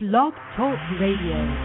Blog Talk Radio.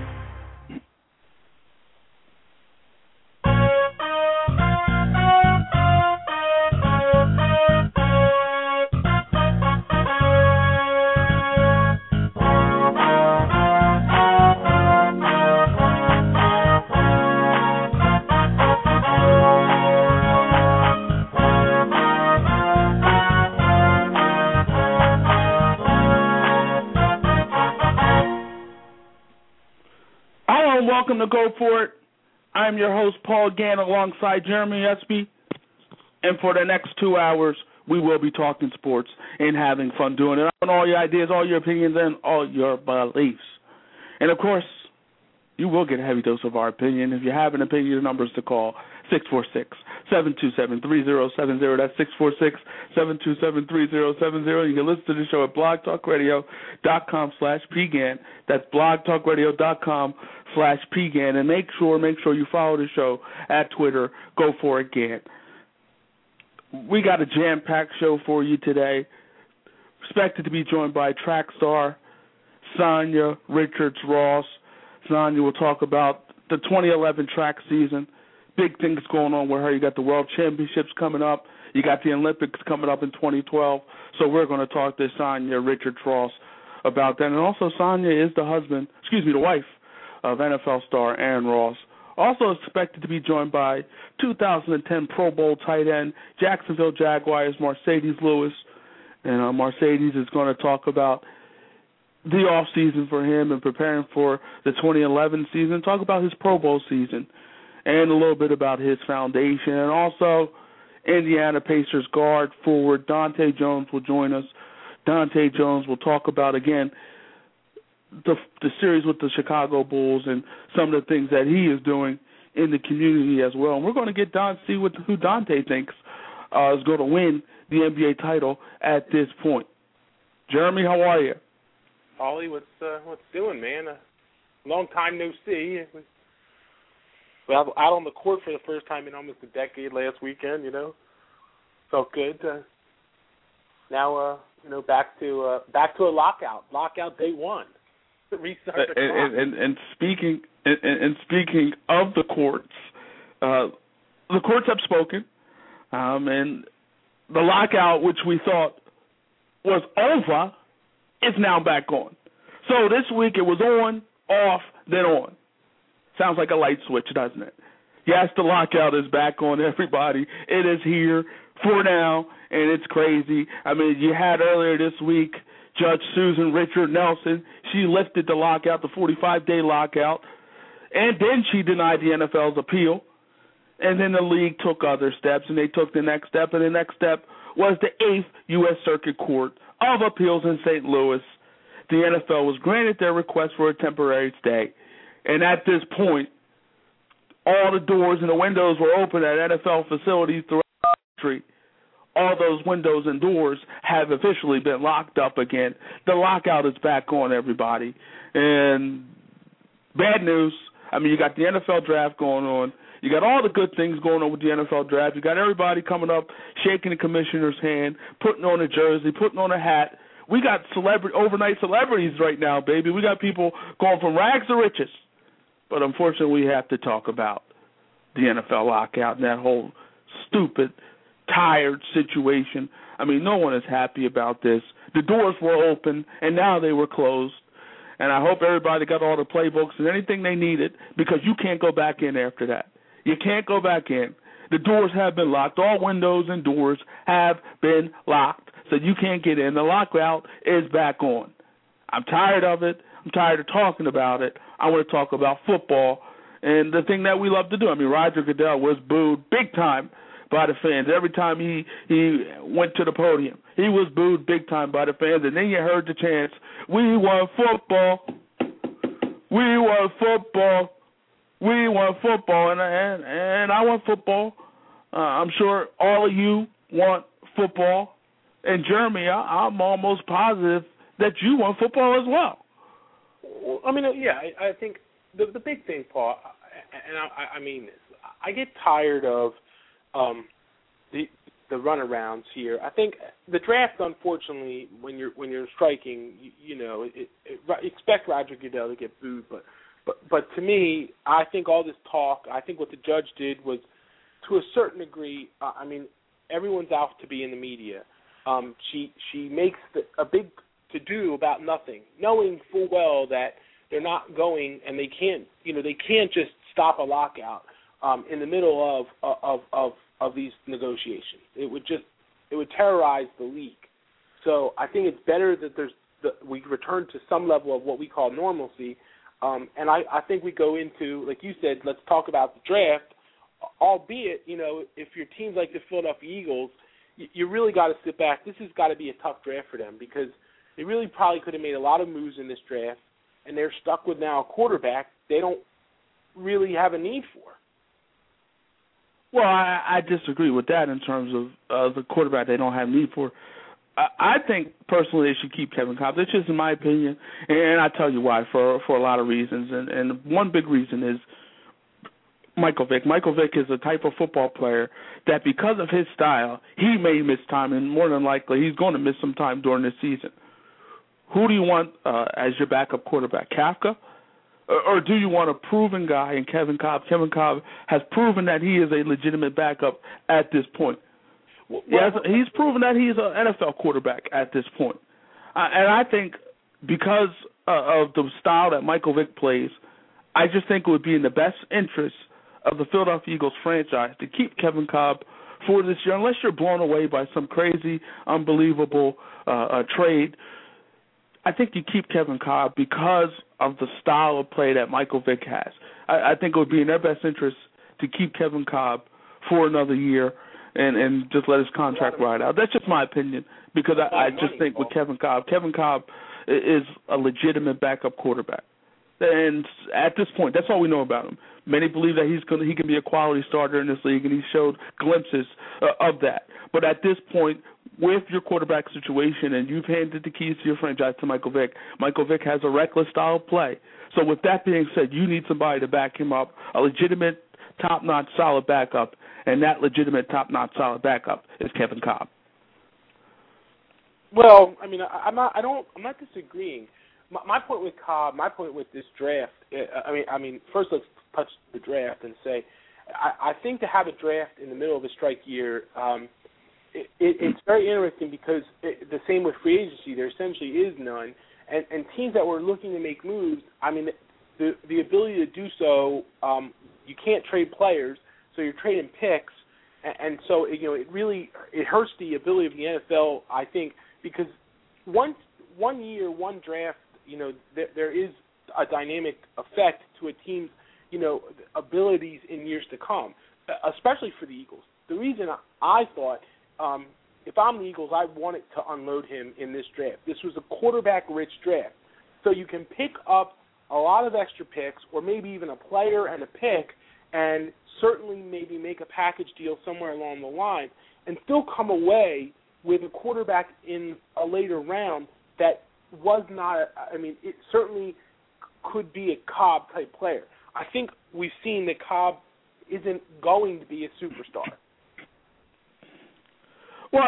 Welcome to Go For It. I'm your host, Paul Gann, alongside Jeremy Espy. And for the next 2 hours, we will be talking sports and having fun doing it. On all your ideas, all your opinions, and all your beliefs. And, of course, you will get a heavy dose of our opinion. If you have an opinion, the number is to call 646-727-3070. That's 646-727-3070. You can listen to the show at blogtalkradio.com/PGAN. That's blogtalkradio.com/PGAN. And make sure you follow the show at Twitter, Go For It GAN. We got a jam-packed show for you today. Expected to be joined by track star Sanya Richards-Ross. Sanya will talk about the 2011 track season. Big things going on with her. You got the World Championships coming up. You got the Olympics coming up in 2012. So we're going to talk to Sanya Richards-Ross about that. And also, Sanya is the wife of NFL star Aaron Ross. Also expected to be joined by 2010 Pro Bowl tight end Jacksonville Jaguars Marcedes Lewis. And Marcedes is going to talk about the off season for him and preparing for the 2011 season. Talk about his Pro Bowl season and a little bit about his foundation. And also, Indiana Pacers guard forward Dante Jones will join us. Dante Jones will talk about, again, the series with the Chicago Bulls and some of the things that he is doing in the community as well. And we're going to get see who Dante thinks is going to win the NBA title at this point. Jeremy, how are you? Ollie, what's doing, man? Long time no see. Well, out on the court for the first time in almost a decade last weekend, Felt good. Now, back to a lockout. Lockout day one. Restart the clock. And speaking of the courts, the courts have spoken, and the lockout, which we thought was over, is now back on. So this week it was on, off, then on. Sounds like a light switch, doesn't it? Yes, the lockout is back on, everybody. It is here for now, and it's crazy. I mean, you had earlier this week Judge Susan Richard Nelson. She lifted the lockout, the 45-day lockout, and then she denied the NFL's appeal. And then the league took other steps, and they took the next step, and the next step was the 8th U.S. Circuit Court of Appeals in St. Louis. The NFL was granted their request for a temporary stay. And at this point, all the doors and the windows were open at NFL facilities throughout the country. All those windows and doors have officially been locked up again. The lockout is back on, everybody. And bad news, you got the NFL draft going on. You got all the good things going on with the NFL draft. You got everybody coming up, shaking the commissioner's hand, putting on a jersey, putting on a hat. We got overnight celebrities right now, baby. We got people going from rags to riches. But unfortunately, we have to talk about the NFL lockout and that whole stupid, tired situation. No one is happy about this. The doors were open, and now they were closed. And I hope everybody got all the playbooks and anything they needed, because you can't go back in after that. You can't go back in. The doors have been locked. All windows and doors have been locked, so you can't get in. The lockout is back on. I'm tired of it. I'm tired of talking about it. I want to talk about football and the thing that we love to do. Roger Goodell was booed big time by the fans. Every time he went to the podium, he was booed big time by the fans. And then you heard the chants, "We want football. We want football. We want football." And I want football. I'm sure all of you want football. And Jeremy, I'm almost positive that you want football as well. Well, I think the big thing, Paul, and I mean this, I get tired of the runarounds here. I think the draft, unfortunately, when you're striking, expect Roger Goodell to get booed, but to me, I think all this talk, I think what the judge did was, to a certain degree, everyone's out to be in the media. She makes a big to-do about nothing, knowing full well that they're not going and they can't just stop a lockout in the middle of these negotiations. It would terrorize the league. So I think it's better that we return to some level of what we call normalcy. And I think we go into, like you said, let's talk about the draft. Albeit, if your team's like the Philadelphia Eagles, you really got to sit back. This has got to be a tough draft for them because they really probably could have made a lot of moves in this draft, and they're stuck with now a quarterback they don't really have a need for. Well, I disagree with that in terms of the quarterback they don't have need for. I think, personally, they should keep Kevin Kolb. That's just in my opinion, and I'll tell you why, for a lot of reasons. And one big reason is Michael Vick. Michael Vick is a type of football player that because of his style, he may miss time, and more than likely he's going to miss some time during this season. Who do you want as your backup quarterback, Kafka? Or do you want a proven guy in Kevin Kolb? Kevin Kolb has proven that he is a legitimate backup at this point. He's proven that he's an NFL quarterback at this point. And I think because of the style that Michael Vick plays, I just think it would be in the best interest of the Philadelphia Eagles franchise to keep Kevin Kolb for this year, unless you're blown away by some crazy, unbelievable trade. I think you keep Kevin Kolb because of the style of play that Michael Vick has. I think it would be in their best interest to keep Kevin Kolb for another year and just let his contract ride out. That's just my opinion because I just think with Kevin Kolb is a legitimate backup quarterback. And at this point, that's all we know about him. Many believe that he can be a quality starter in this league, and he showed glimpses of that. But at this point, with your quarterback situation, and you've handed the keys to your franchise to Michael Vick has a reckless style of play. So with that being said, you need somebody to back him up, a legitimate, top-notch, solid backup, and that legitimate, top-notch, solid backup is Kevin Kolb. Well, I'm not disagreeing. My point with Kolb, my point with this draft, first let's touch the draft and say, I think to have a draft in the middle of a strike year, it's very interesting because the same with free agency, there essentially is none, and teams that were looking to make moves, the ability to do so, you can't trade players, so you're trading picks, and so it hurts the ability of the NFL, I think, because one year, one draft, there is a dynamic effect to a team's, abilities in years to come, especially for the Eagles. The reason I thought, if I'm the Eagles, I wanted to unload him in this draft. This was a quarterback-rich draft. So you can pick up a lot of extra picks or maybe even a player and a pick and certainly maybe make a package deal somewhere along the line and still come away with a quarterback in a later round that was not, it certainly could be a Kolb-type player. I think we've seen that Kolb isn't going to be a superstar. Well,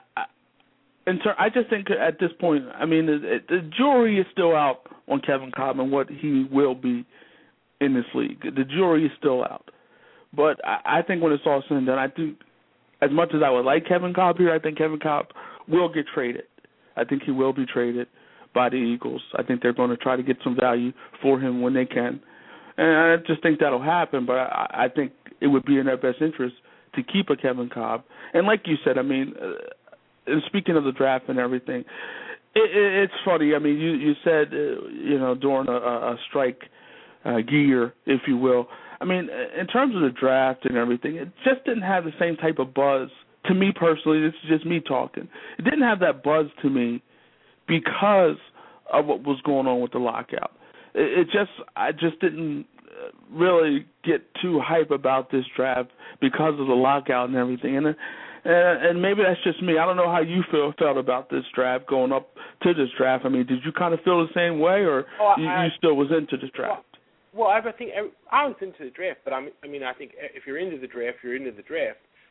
I just think at this point, the jury is still out on Kevin Kolb and what he will be in this league. The jury is still out. But I think when it's all said and done, I think as much as I would like Kevin Kolb here, I think Kevin Kolb will get traded. I think he will be traded by the Eagles. I think they're going to try to get some value for him when they can. And I just think that'll happen, but I think it would be in their best interest to keep a Kevin Kolb. And like you said, speaking of the draft and everything, it's funny. You said, during a strike year, if you will. In terms of the draft and everything, it just didn't have the same type of buzz. To me personally, this is just me talking. It didn't have that buzz to me because of what was going on with the lockout. I just didn't really get too hype about this draft because of the lockout and everything. And maybe that's just me. I don't know how you felt about this draft going up to this draft. Did you kind of feel the same way, or you still was into this draft? Well, I think I was into the draft, but I think if you're into the draft, you're into the draft.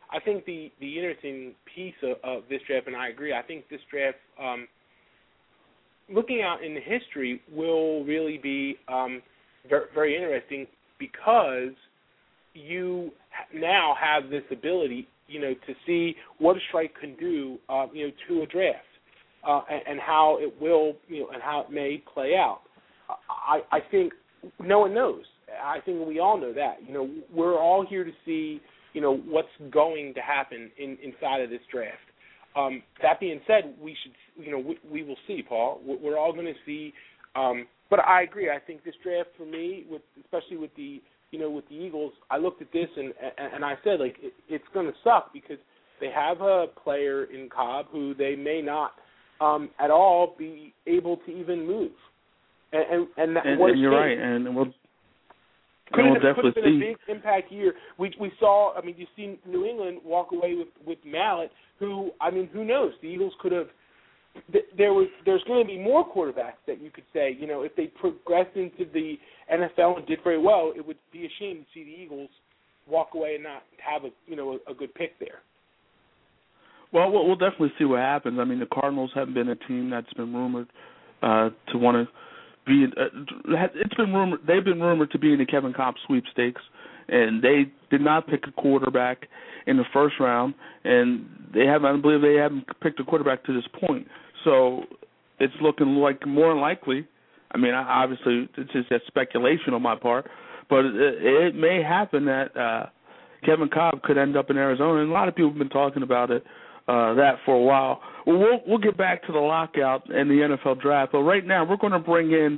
I think the interesting piece of this draft, and I agree, I think this draft, looking out in the history, will really be very, very interesting because you now have this ability, to see what a strike can do, to a draft, and how it will, and how it may play out. I think no one knows. I think we all know that. We're all here to see, what's going to happen inside of this draft. That being said, we should, we will see, Paul. We're all going to see. But I agree. I think this draft for me, especially with the, with the Eagles, I looked at this and I said, like, it's going to suck because they have a player in Cobb who they may not at all be able to even move. And you're right, and we'll definitely see. Could have been a big impact year. We saw. I mean, you've seen New England walk away with Mallett, who, I mean, who knows? The Eagles could have. There's going to be more quarterbacks that you could say, if they progressed into the NFL and did very well, it would be a shame to see the Eagles walk away and not have a good pick there. Well, we'll definitely see what happens. I mean, the Cardinals haven't been a team that's been rumored to want to be. It's been rumored. They've been rumored to be in the Kevin Kolb sweepstakes, and they did not pick a quarterback in the first round, and I believe they haven't picked a quarterback to this point. So it's looking like more than likely. I mean, obviously, it's just a speculation on my part, but it may happen that Kevin Kolb could end up in Arizona, and a lot of people have been talking about it. That for a while. Well, we'll get back to the lockout and the NFL draft, but right now we're going to bring in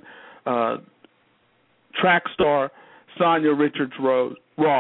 track star Sanya Richards-Ross.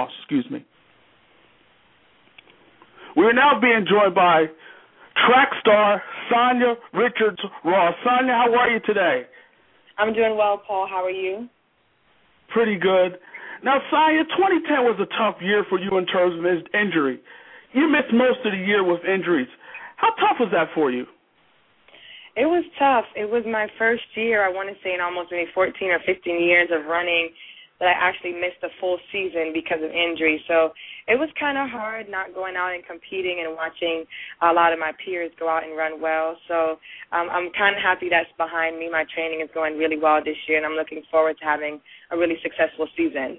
We are now being joined by track star Sanya Richards-Ross. Sanya, how are you today? I'm doing well, Paul. How are you? Pretty good. Now, Sanya, 2010 was a tough year for you in terms of injury. You missed most of the year with injuries. How tough was that for you? It was tough. It was my first year, I want to say, in almost maybe 14 or 15 years of running that I actually missed a full season because of injury. So it was kind of hard not going out and competing and watching a lot of my peers go out and run well. So I'm kind of happy that's behind me. My training is going really well this year, and I'm looking forward to having a really successful season.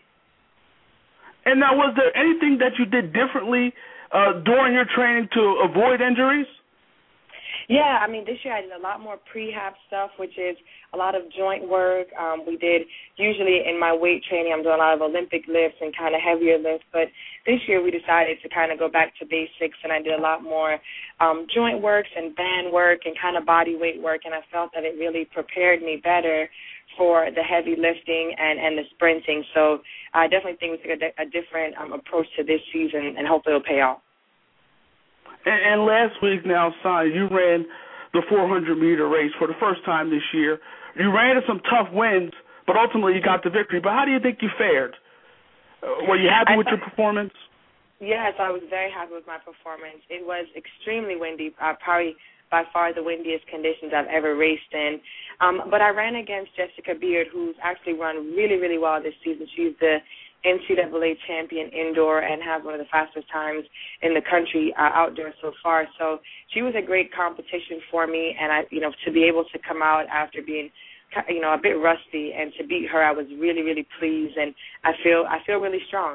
And now, was there anything that you did differently during your training to avoid injuries? Yeah, I mean, this year I did a lot more prehab stuff, which is a lot of joint work. We did, usually in my weight training, I'm doing a lot of Olympic lifts and kind of heavier lifts, but this year we decided to kind of go back to basics, and I did a lot more joint works and band work and kind of body weight work, and I felt that it really prepared me better for the heavy lifting and the sprinting. So I definitely think we took a different approach to this season, and hopefully it'll pay off. And last week now, Sai, you ran the 400-meter race for the first time this year. You ran into some tough winds, but ultimately you got the victory. But how do you think you fared? Were you happy with your performance? Yes, I was very happy with my performance. It was extremely windy, probably by far the windiest conditions I've ever raced in. But I ran against Jessica Beard, who's actually run really, really well this season. She's the NCAA champion indoor and has one of the fastest times in the country outdoors so far. So she was a great competition for me, and to be able to come out after being, a bit rusty and to beat her, I was really, really pleased, and I feel really strong.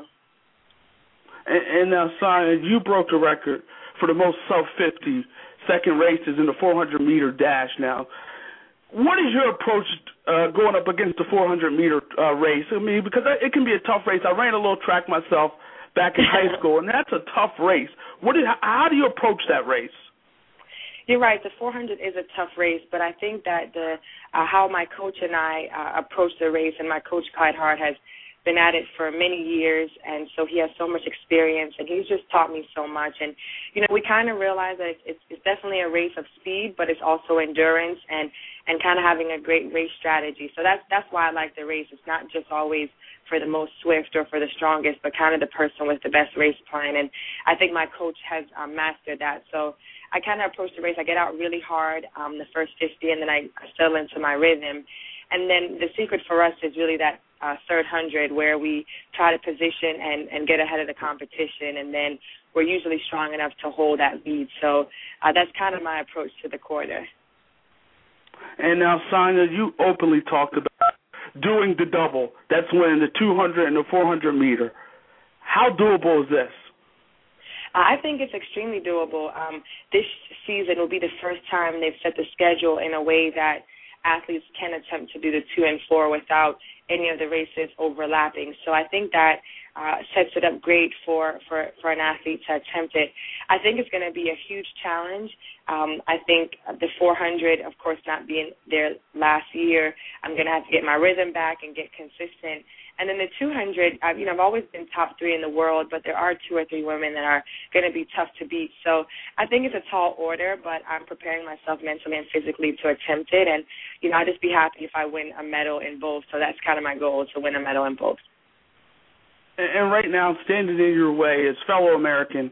And now, Simon, you broke the record for the most sub-50 second races in the 400-meter dash now. What is your approach going up against the 400-meter race? I mean, because it can be a tough race. I ran a little track myself back in high school, and that's a tough race. How do you approach that race? You're right. The 400 is a tough race, but I think that how my coach and I approach the race, and my coach, Clyde Hart, has been at it for many years, and so he has so much experience, and he's just taught me so much. And, we kind of realize that it's definitely a race of speed, but it's also endurance and kind of having a great race strategy. So that's why I like the race. It's not just always for the most swift or for the strongest, but kind of the person with the best race plan. And I think my coach has mastered that. So I kind of approach the race. I get out really hard the first 50, and then I settle into my rhythm. And then the secret for us is really that third 100 where we try to position and get ahead of the competition, and then we're usually strong enough to hold that lead. So that's kind of my approach to the quarter. And now, Sonya, you openly talked about doing the double. That's winning the 200 and the 400 meter. How doable is this? I think it's extremely doable. This season will be the first time they've set the schedule in a way that athletes can attempt to do the 2 and 4 without any of the races overlapping. So I think that sets it up great for an athlete to attempt it. I think it's going to be a huge challenge. I think the 400, of course, not being there last year, I'm going to have to get my rhythm back and get consistent. And then the 200, I've always been top 3 in the world, but there are 2 or 3 women that are going to be tough to beat. So I think it's a tall order, but I'm preparing myself mentally and physically to attempt it. And, I'd just be happy if I win a medal in both. So that's kind of my goal, to win a medal in both. And right now, standing in your way is fellow American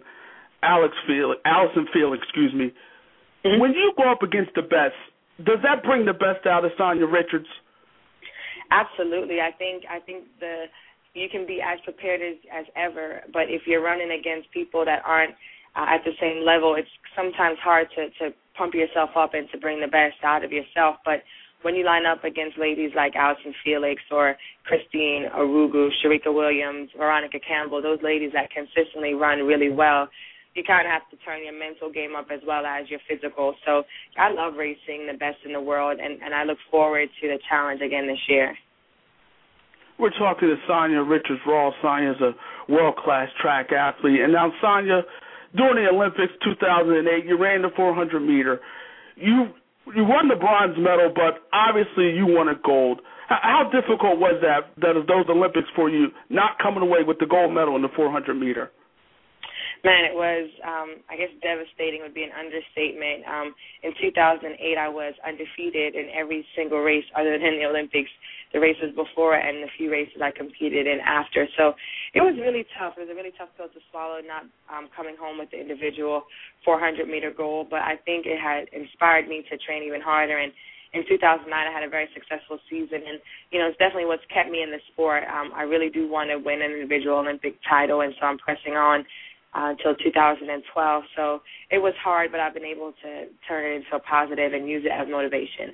Allison Felix. Mm-hmm. When you go up against the best, does that bring the best out of Sonya Richards? Absolutely. I think you can be as prepared as ever, but if you're running against people that aren't at the same level, it's sometimes hard to pump yourself up and to bring the best out of yourself. But when you line up against ladies like Allison Felix or Christine Orugu, Sharika Williams, Veronica Campbell, those ladies that consistently run really well, you kind of have to turn your mental game up as well as your physical. So I love racing the best in the world, and I look forward to the challenge again this year. We're talking to Sonya Richards-Ross. Sonya's a world-class track athlete. And now, Sonya, during the Olympics 2008, you ran the 400 meter. You won the bronze medal, but obviously you won a gold. How difficult was those Olympics for you, not coming away with the gold medal in the 400 meter? Man, it was, I guess devastating would be an understatement. In 2008, I was undefeated in every single race other than the Olympics, the races before and the few races I competed in after. So it was really tough. It was a really tough pill to swallow, not coming home with the individual 400-meter goal, but I think it had inspired me to train even harder. And in 2009, I had a very successful season, and, it's definitely what's kept me in the sport. I really do want to win an individual Olympic title, and so I'm pressing on until 2012. So it was hard, but I've been able to turn it into a positive and use it as motivation.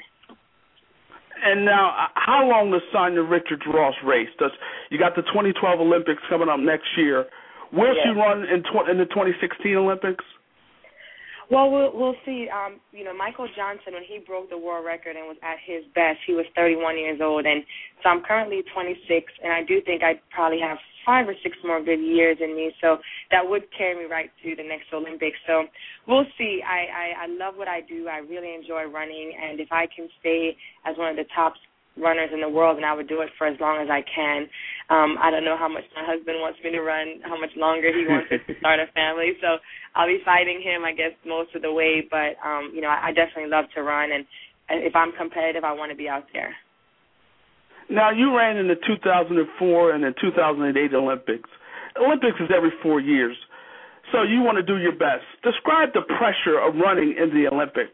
And now, how long does Sonya Richards-Ross race? You got the 2012 Olympics coming up next year. Will she run in the 2016 Olympics? Well, we'll see. Michael Johnson, when he broke the world record and was at his best, he was 31 years old, and so I'm currently 26, and I do think I'd probably have 5 or 6 more good years in me, so that would carry me right to the next Olympics. So we'll see. I love what I do. I really enjoy running, and if I can stay as one of the top runners in the world, and I would do it for as long as I can. I don't know how much my husband wants me to run, how much longer he wants us to start a family, so I'll be fighting him, I guess, most of the way, but, I definitely love to run, and if I'm competitive, I want to be out there. Now, you ran in the 2004 and the 2008 Olympics. Olympics is every 4 years, so you want to do your best. Describe the pressure of running in the Olympics.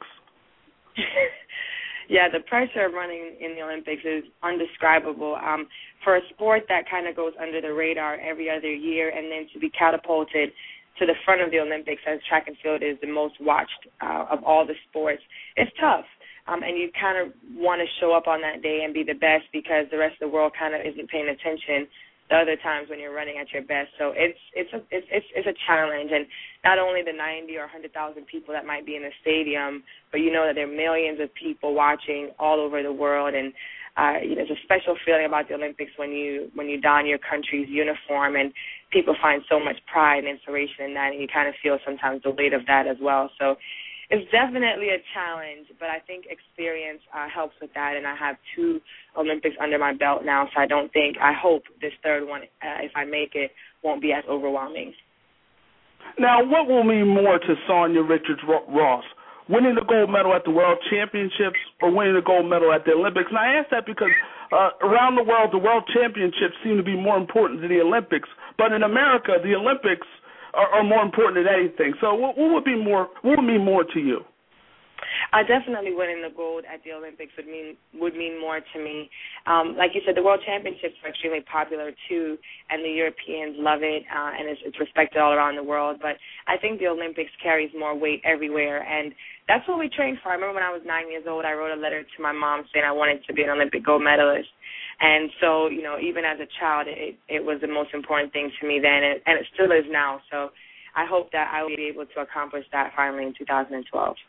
Yeah, the pressure of running in the Olympics is undescribable. For a sport that kind of goes under the radar every other year, and then to be catapulted to the front of the Olympics, as track and field is the most watched of all the sports, it's tough. And you kind of want to show up on that day and be the best because the rest of the world kind of isn't paying attention the other times when you're running at your best. So it's a challenge, and not only the 90 or 100,000 people that might be in the stadium, but you know that there are millions of people watching all over the world, and there's a special feeling about the Olympics when you don your country's uniform, and people find so much pride and inspiration in that, and you kind of feel sometimes the weight of that as well. So it's definitely a challenge, but I think experience helps with that, and I have 2 Olympics under my belt now, so I hope this third one, if I make it, won't be as overwhelming. Now, what will mean more to Sonya Richards-Ross, winning the gold medal at the World Championships or winning the gold medal at the Olympics? And I ask that because around the World Championships seem to be more important than the Olympics, but in America, the Olympics are more important than anything. So what would mean more to you? Definitely winning the gold at the Olympics would mean more to me. Like you said, the World Championships are extremely popular too, and the Europeans love it, and it's respected all around the world. But I think the Olympics carries more weight everywhere, and that's what we trained for. I remember when I was 9 years old, I wrote a letter to my mom saying I wanted to be an Olympic gold medalist. And so, even as a child, it was the most important thing to me then, and it still is now. So I hope that I will be able to accomplish that finally in 2012.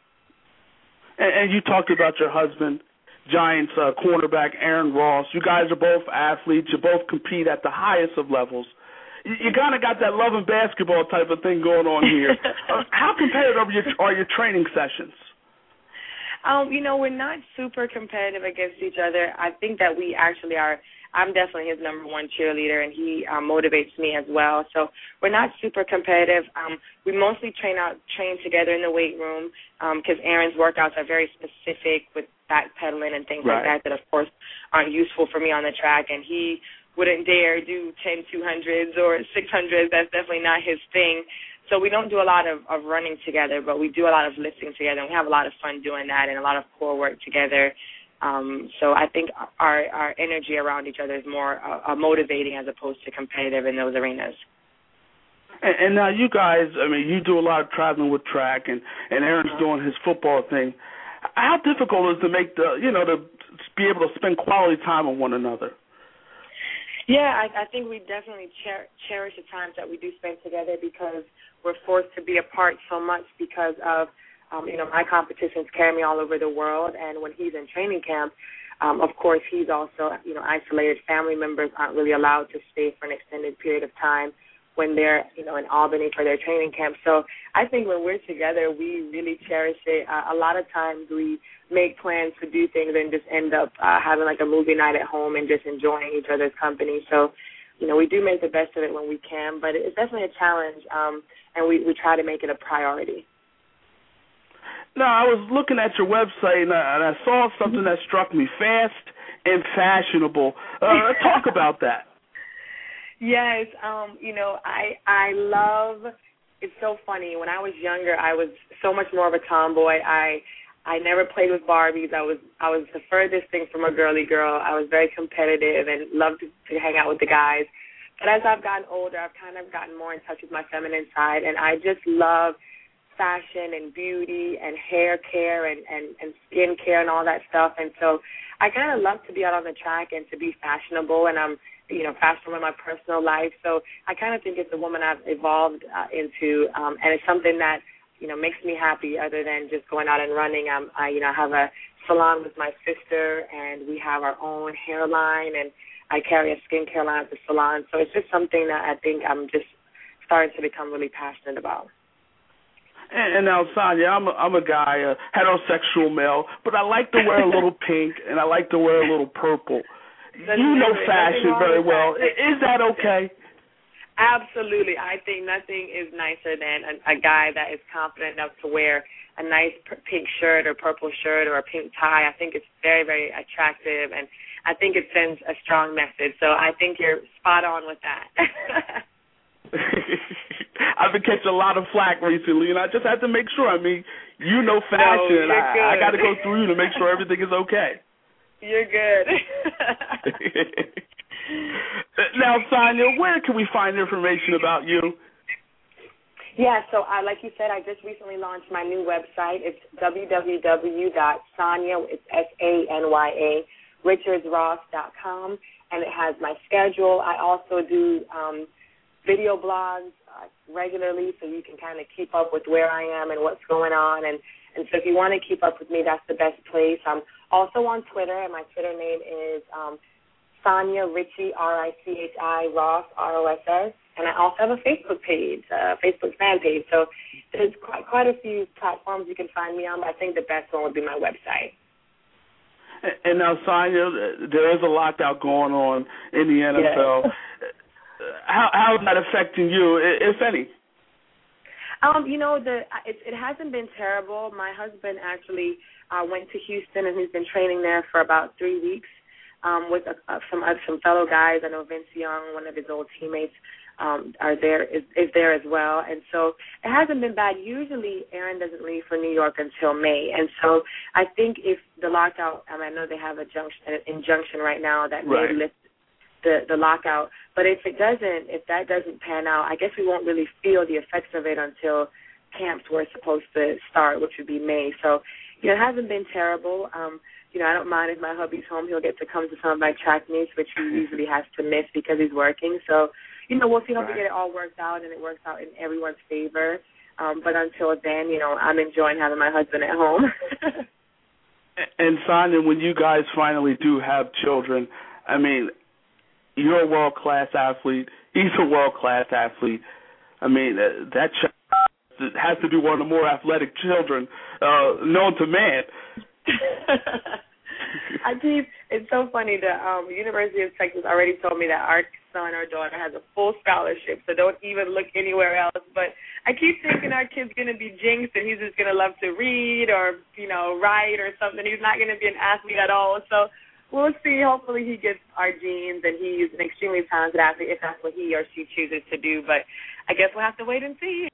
And you talked about your husband, Giants cornerback Aaron Ross. You guys are both athletes. You both compete at the highest of levels. You kind of got that love and basketball type of thing going on here. How competitive are your training sessions? We're not super competitive against each other. I think that we actually are. I'm definitely his number one cheerleader, and he motivates me as well. So we're not super competitive. We mostly train together in the weight room because Aaron's workouts are very specific with backpedaling and things like that, of course, aren't useful for me on the track. And he wouldn't dare do 10 200s or 600s. That's definitely not his thing. So we don't do a lot of running together, but we do a lot of lifting together, and we have a lot of fun doing that and a lot of core work together. So I think our energy around each other is more motivating as opposed to competitive in those arenas. And now you guys, you do a lot of traveling with track, and Aaron's doing his football thing. How difficult is it to make to be able to spend quality time with one another? Yeah, I think we definitely cherish the times that we do spend together because we're forced to be apart so much because of my competitions carry me all over the world, and when he's in training camp, of course, he's also, isolated. Family members aren't really allowed to stay for an extended period of time when they're, in Albany for their training camp. So I think when we're together, we really cherish it. A lot of times we make plans to do things and just end up having like a movie night at home and just enjoying each other's company. So, we do make the best of it when we can, but it's definitely a challenge, and we try to make it a priority. Now, I was looking at your website, and I saw something that struck me, fast and fashionable. Talk about that. Yes, I love, it's so funny. When I was younger, I was so much more of a tomboy. I never played with Barbies. I was the furthest thing from a girly girl. I was very competitive and loved to hang out with the guys. But as I've gotten older, I've kind of gotten more in touch with my feminine side, and I just love fashion and beauty and hair care and skin care and all that stuff. And so I kind of love to be out on the track and to be fashionable, and I'm fashionable in my personal life. So I kind of think it's a woman I've evolved into, and it's something that makes me happy other than just going out and running. I have a salon with my sister, and we have our own hairline, and I carry a skincare line at the salon. So it's just something that I think I'm just starting to become really passionate about. And now, Sonya, I'm a guy, a heterosexual male, but I like to wear a little pink, and I like to wear a little purple. You know fashion very well. Is that okay? Absolutely. I think nothing is nicer than a guy that is confident enough to wear a nice pink shirt or purple shirt or a pink tie. I think it's very, very attractive, and I think it sends a strong message. So I think you're spot on with that. I've been catching a lot of flack recently, and I just had to make sure. Fashion. No, I got to go through you to make sure everything is okay. You're good. Now, Sonya, where can we find information about you? Yeah, so like you said, I just recently launched my new website. It's www.Sonya, it's SANYA, richardsross.com, and it has my schedule. I also do video blogs regularly, so you can kind of keep up with where I am and what's going on. And so if you want to keep up with me, that's the best place. I'm also on Twitter, and my Twitter name is Sonya Richie, RICHI, Ross, ROSS. And I also have a Facebook page, Facebook fan page. So there's quite a few platforms you can find me on, but I think the best one would be my website. And now, Sonya, there is a lockout going on in the NFL. Yes. How is that affecting you, if any? It hasn't been terrible. My husband actually went to Houston, and he's been training there for about 3 weeks with some fellow guys. I know Vince Young, one of his old teammates, is there as well. And so it hasn't been bad. Usually Aaron doesn't leave for New York until May. And so I think if the lockout, I know they have an injunction right now that may lift the lockout. But if that doesn't pan out, I guess we won't really feel the effects of it until camps were supposed to start, which would be May. So, it hasn't been terrible. I don't mind if my hubby's home. He'll get to come to some of my track meets, which he usually has to miss because he's working. So, we'll see how we get it all worked out, and it works out in everyone's favor. But until then, I'm enjoying having my husband at home. And, Sonia, when you guys finally do have children, you're a world-class athlete. He's a world-class athlete. That child has to be one of the more athletic children known to man. It's so funny. The University of Texas already told me that our son or daughter has a full scholarship, so don't even look anywhere else. But I keep thinking our kid's going to be jinxed and he's just going to love to read or, write or something. He's not going to be an athlete at all. So we'll see. Hopefully he gets our genes and he's an extremely talented athlete if that's what he or she chooses to do. But I guess we'll have to wait and see.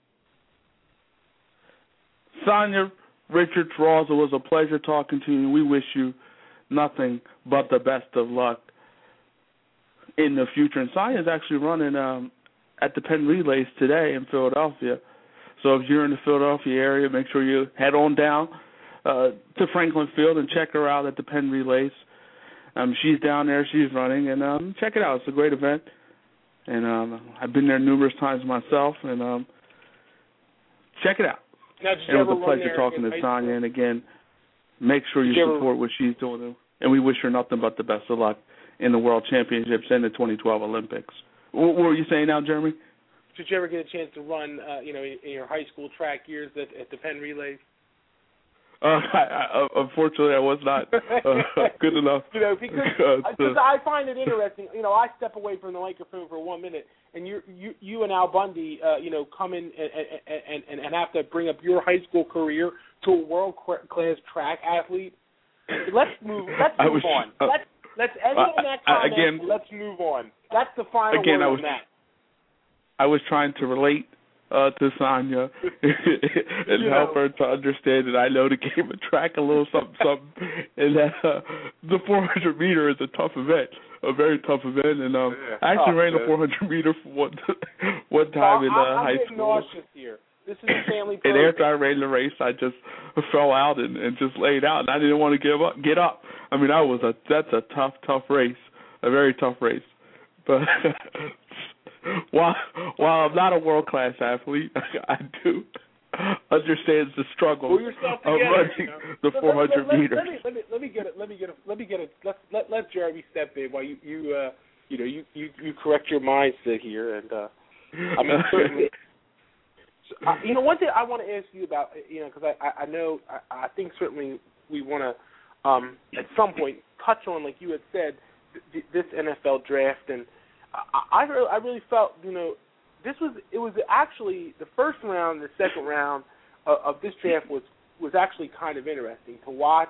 Sonia Richards-Rawls, it was a pleasure talking to you. We wish you nothing but the best of luck in the future. And Sonia's actually running at the Penn Relays today in Philadelphia. So if you're in the Philadelphia area, make sure you head on down to Franklin Field and check her out at the Penn Relays. She's down there. She's running. And check it out. It's a great event. And I've been there numerous times myself. And check it out. Now, it was a pleasure talking to Sonia. And, again, make sure you support what she's doing. And we wish her nothing but the best of luck in the World Championships and the 2012 Olympics. What were you saying now, Jeremy? Did you ever get a chance to run, in your high school track years at the Penn Relays? Unfortunately, I was not good enough. Because I find it interesting. I step away from the microphone for 1 minute, and you and Al Bundy, come in and have to bring up your high school career to a world-class track athlete. Let's move on. Let's end on that comment. Again, let's move on. That's the final word on that. I was trying to relate to Sonia and help her to understand that I know the game of track a little something, and that the 400 meter is a tough event, a very tough event. And I actually ran a 400 meter for one time in high school. Here. This is a family program. And after I ran the race, I just fell out and just laid out, and I didn't want to get up. That's a tough race, a very tough race. But while I'm not a world-class athlete, I do understand the struggle of running the 400 meters. Let Jeremy step in while you correct your mindset here, and certainly. One thing I want to ask you about, because I know I think certainly we want to at some point touch on, like you had said, this NFL draft, and I really felt it was actually the first round, the second round of this draft was actually kind of interesting to watch.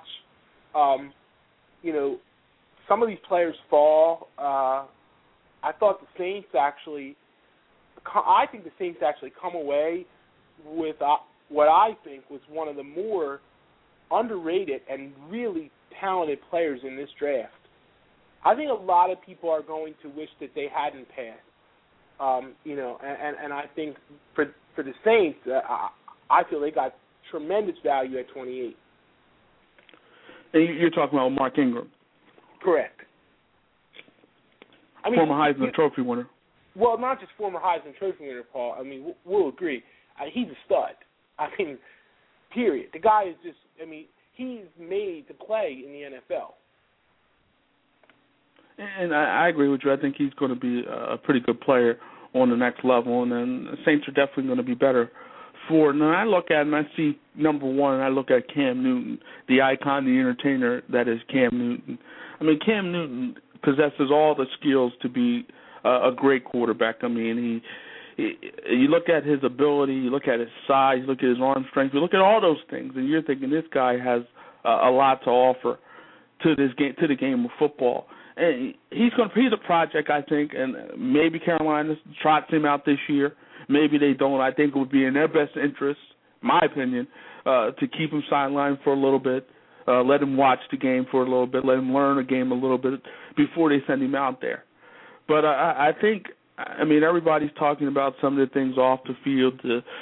Some of these players fall. I thought the Saints actually. I think the Saints actually come away with what I think was one of the more underrated and really talented players in this draft. I think a lot of people are going to wish that they hadn't passed, and I think for the Saints, I feel they got tremendous value at 28. And you're talking about Mark Ingram. Correct. Former Heisman Trophy winner. Well, not just former Heisman Trophy winner, Paul. We'll agree. He's a stud. Period. The guy is just, he's made to play in the NFL. And I agree with you. I think he's going to be a pretty good player on the next level, and then the Saints are definitely going to be better for it. And I look at him, I see number one, and I look at Cam Newton, the icon, the entertainer that is Cam Newton. Cam Newton possesses all the skills to be a great quarterback. You look at his ability, you look at his size, you look at his arm strength, you look at all those things, and you're thinking this guy has a lot to offer to this game, to the game of football. And he's a project, I think, and maybe Carolina trots him out this year. Maybe they don't. I think it would be in their best interest, my opinion, to keep him sidelined for a little bit, let him watch the game for a little bit, let him learn the game a little bit before they send him out there. But I think, everybody's talking about some of the things off the field,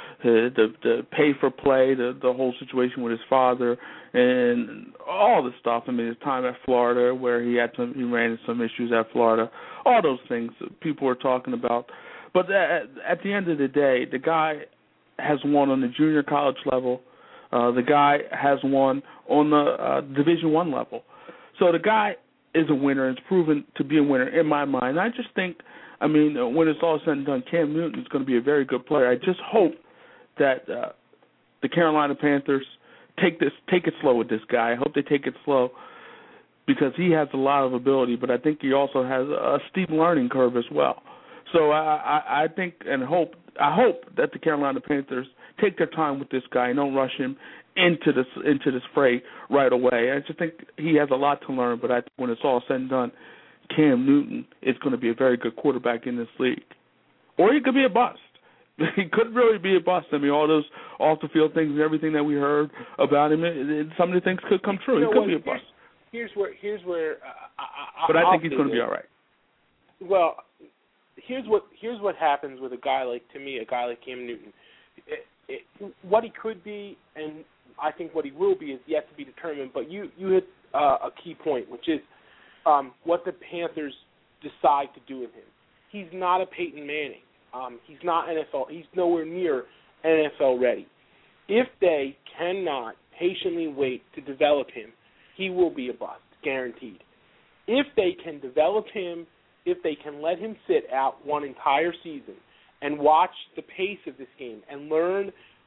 the pay for play, the whole situation with his father, and all the stuff. His time at Florida, where he ran into some issues at Florida, all those things people were talking about. But at the end of the day, the guy has won on the junior college level. The guy has won on the Division I level. So the guy is a winner. It's proven to be a winner in my mind. I just think, when it's all said and done, Cam Newton is going to be a very good player. I just hope that the Carolina Panthers take it slow with this guy. I hope they take it slow because he has a lot of ability, but I think he also has a steep learning curve as well. So I think and hope that the Carolina Panthers take their time with this guy and don't rush him into this fray right away. I just think he has a lot to learn, but I think when it's all said and done, Cam Newton is going to be a very good quarterback in this league. Or he could be a bust. He could really be a bust. All those off-the-field things and everything that we heard about him, some of the things could come true. He could be a bust. Here's where but I think he's going to be all right. Well, here's what happens with a guy like Cam Newton. What he could be, and I think what he will be, is yet to be determined. But you hit a key point, which is what the Panthers decide to do with him. He's not a Peyton Manning. He's not NFL. He's nowhere near NFL ready. If they cannot patiently wait to develop him, he will be a bust, guaranteed. If they can develop him, if they can let him sit out one entire season and watch the pace of this game and learn,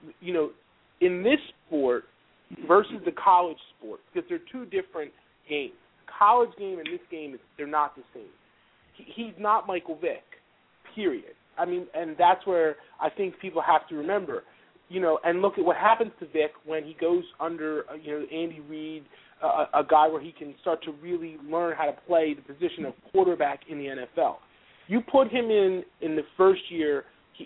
in this sport versus the college sport, because they're two different games. College game and this game, they're not the same. He's not Michael Vick, period. And that's where I think people have to remember, and look at what happens to Vick when he goes under, Andy Reid, a guy where he can start to really learn how to play the position of quarterback in the NFL. You put him in the first year,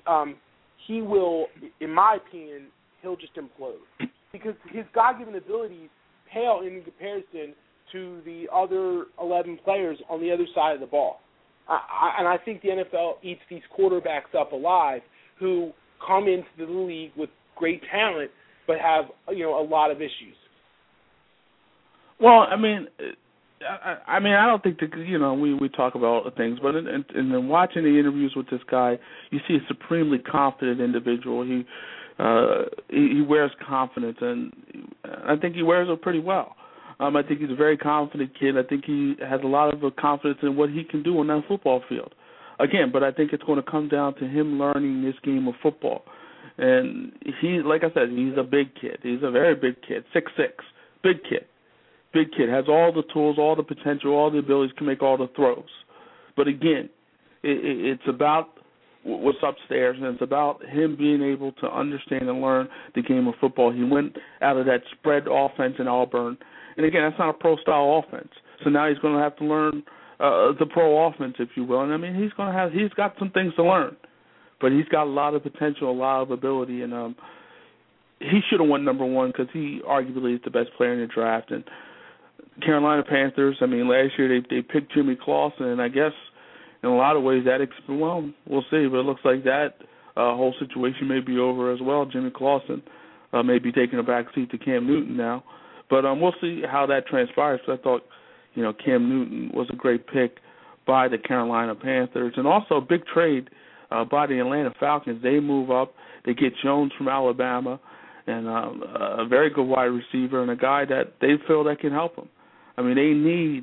he will, in my opinion, he'll just implode because his God-given abilities pale in comparison to the other 11 players on the other side of the ball. And I think the NFL eats these quarterbacks up alive who come into the league with great talent but have, a lot of issues. Well, I don't think that, we talk about things, but in watching the interviews with this guy, you see a supremely confident individual. He wears confidence, and I think he wears it pretty well. I think he's a very confident kid. I think he has a lot of confidence in what he can do on that football field. Again, but I think it's going to come down to him learning this game of football. And he, like I said, he's a big kid. He's a very big kid, 6'6", big kid. Big kid, has all the tools, all the potential, all the abilities to make all the throws. But again, it's about what's upstairs, and it's about him being able to understand and learn the game of football. He went out of that spread offense in Auburn. And again, that's not a pro-style offense. So now he's going to have to learn the pro offense, if you will. And he's got some things to learn, but he's got a lot of potential, a lot of ability, and he should have won number one because he arguably is the best player in the draft. And Carolina Panthers, last year they picked Jimmy Clausen, and I guess in a lot of ways we'll see, but it looks like that whole situation may be over as well. Jimmy Clausen may be taking a back seat to Cam Newton now. But we'll see how that transpires. So I thought, Cam Newton was a great pick by the Carolina Panthers. And also a big trade by the Atlanta Falcons. They move up. They get Jones from Alabama and a very good wide receiver and a guy that they feel that can help them. They need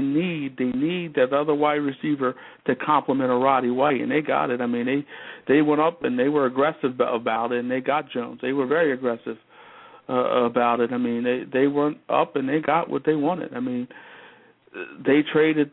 that other wide receiver to complement a Roddy White, and they got it. They went up and they were aggressive about it, and they got Jones. They were very aggressive about it. They went up and they got what they wanted. They traded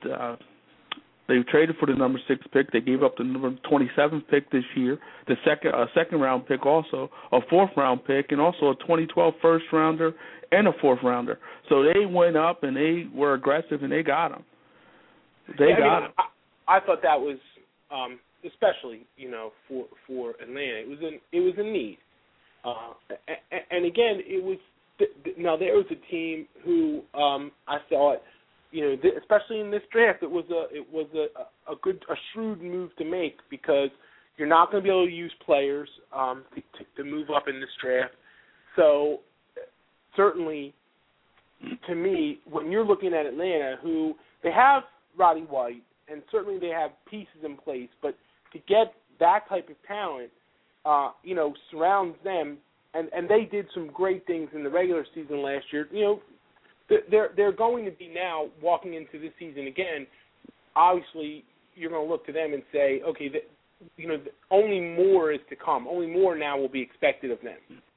for the number 6 pick. They gave up the number 27 pick this year, the second round pick also, a 4th round pick, and also a 2012 first rounder and a 4th rounder. So they went up and they were aggressive and they got them. They got him. I thought that was especially for Atlanta. It was a need, and again it was. Now there was a team who I thought, especially in this draft, it was a shrewd move to make, because you're not going to be able to use players to move up in this draft. So certainly, to me, when you're looking at Atlanta, who they have Roddy White, and certainly they have pieces in place, but to get that type of talent, surrounds them. And they did some great things in the regular season last year. They're going to be now walking into this season again. Obviously, you're going to look to them and say, okay, only more is to come. Only more now will be expected of them.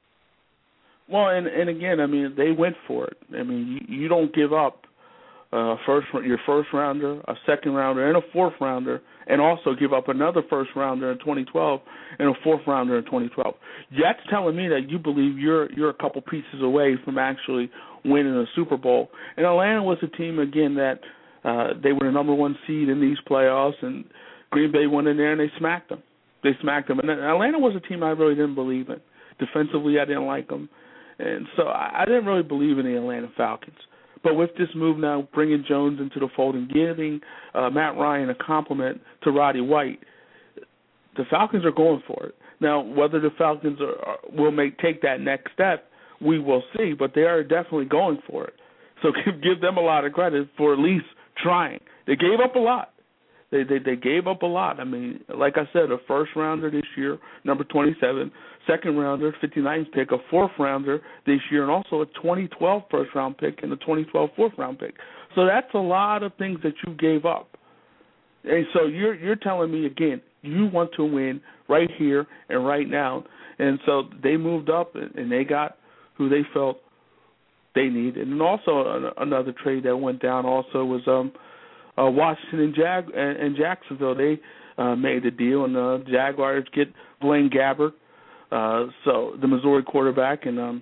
Well, and again, I mean, they went for it. I mean, you don't give up your first rounder, a second rounder, and a fourth rounder, and also give up another first rounder in 2012 and a fourth rounder in 2012. That's telling me that you believe you're a couple pieces away from actually winning a Super Bowl. And Atlanta was a team, again, that they were the number one seed in these playoffs, and Green Bay went in there and they smacked them. And Atlanta was a team I really didn't believe in. Defensively, I didn't like them. And so I didn't really believe in the Atlanta Falcons. But with this move now, bringing Jones into the fold and giving Matt Ryan a compliment to Roddy White, the Falcons are going for it. Now, whether the Falcons will take that next step, we will see, but they are definitely going for it. So give them a lot of credit for at least trying. They gave up a lot. They gave up a lot. I mean, like I said, a first-rounder this year, number 27, second-rounder, 59th pick, a fourth-rounder this year, and also a 2012 first-round pick and a 2012 fourth-round pick. So that's a lot of things that you gave up. And so you're telling me, again, you want to win right here and right now. And so they moved up and they got who they felt they needed. And also another trade that went down also was Washington and Jacksonville. They made a deal, and the Jaguars get Blaine Gabbert, so the Missouri quarterback, and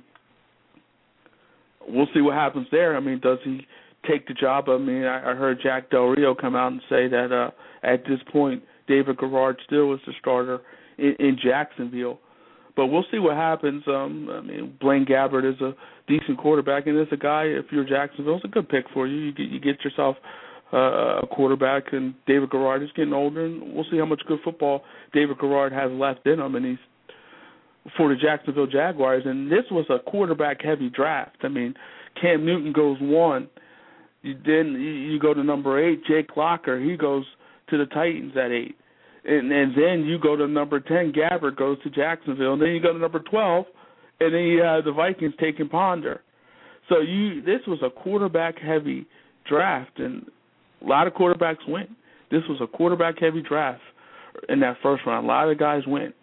we'll see what happens there. I mean, does he take the job? I mean, I heard Jack Del Rio come out and say that at this point, David Garrard still is the starter in Jacksonville. But we'll see what happens. I mean, Blaine Gabbert is a decent quarterback, and it's a guy, if you're Jacksonville, it's a good pick for you. You get yourself a quarterback, and David Garrard is getting older, and we'll see how much good football David Garrard has left in him, and he's for the Jacksonville Jaguars. And this was a quarterback-heavy draft. I mean, Cam Newton goes 1. Then you go to number 8, Jake Locker. He goes to the Titans at 8. And then you go to number 10, Gabbert goes to Jacksonville. And then you go to number 12, and then you have the Vikings taking Ponder. So this was a quarterback-heavy draft, and a lot of quarterbacks went. This was a quarterback-heavy draft in that first round. A lot of guys went.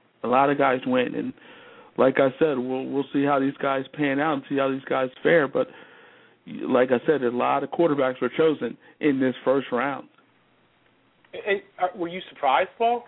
And like I said, we'll see how these guys pan out and see how these guys fare. But like I said, a lot of quarterbacks were chosen in this first round. And were you surprised, Paul?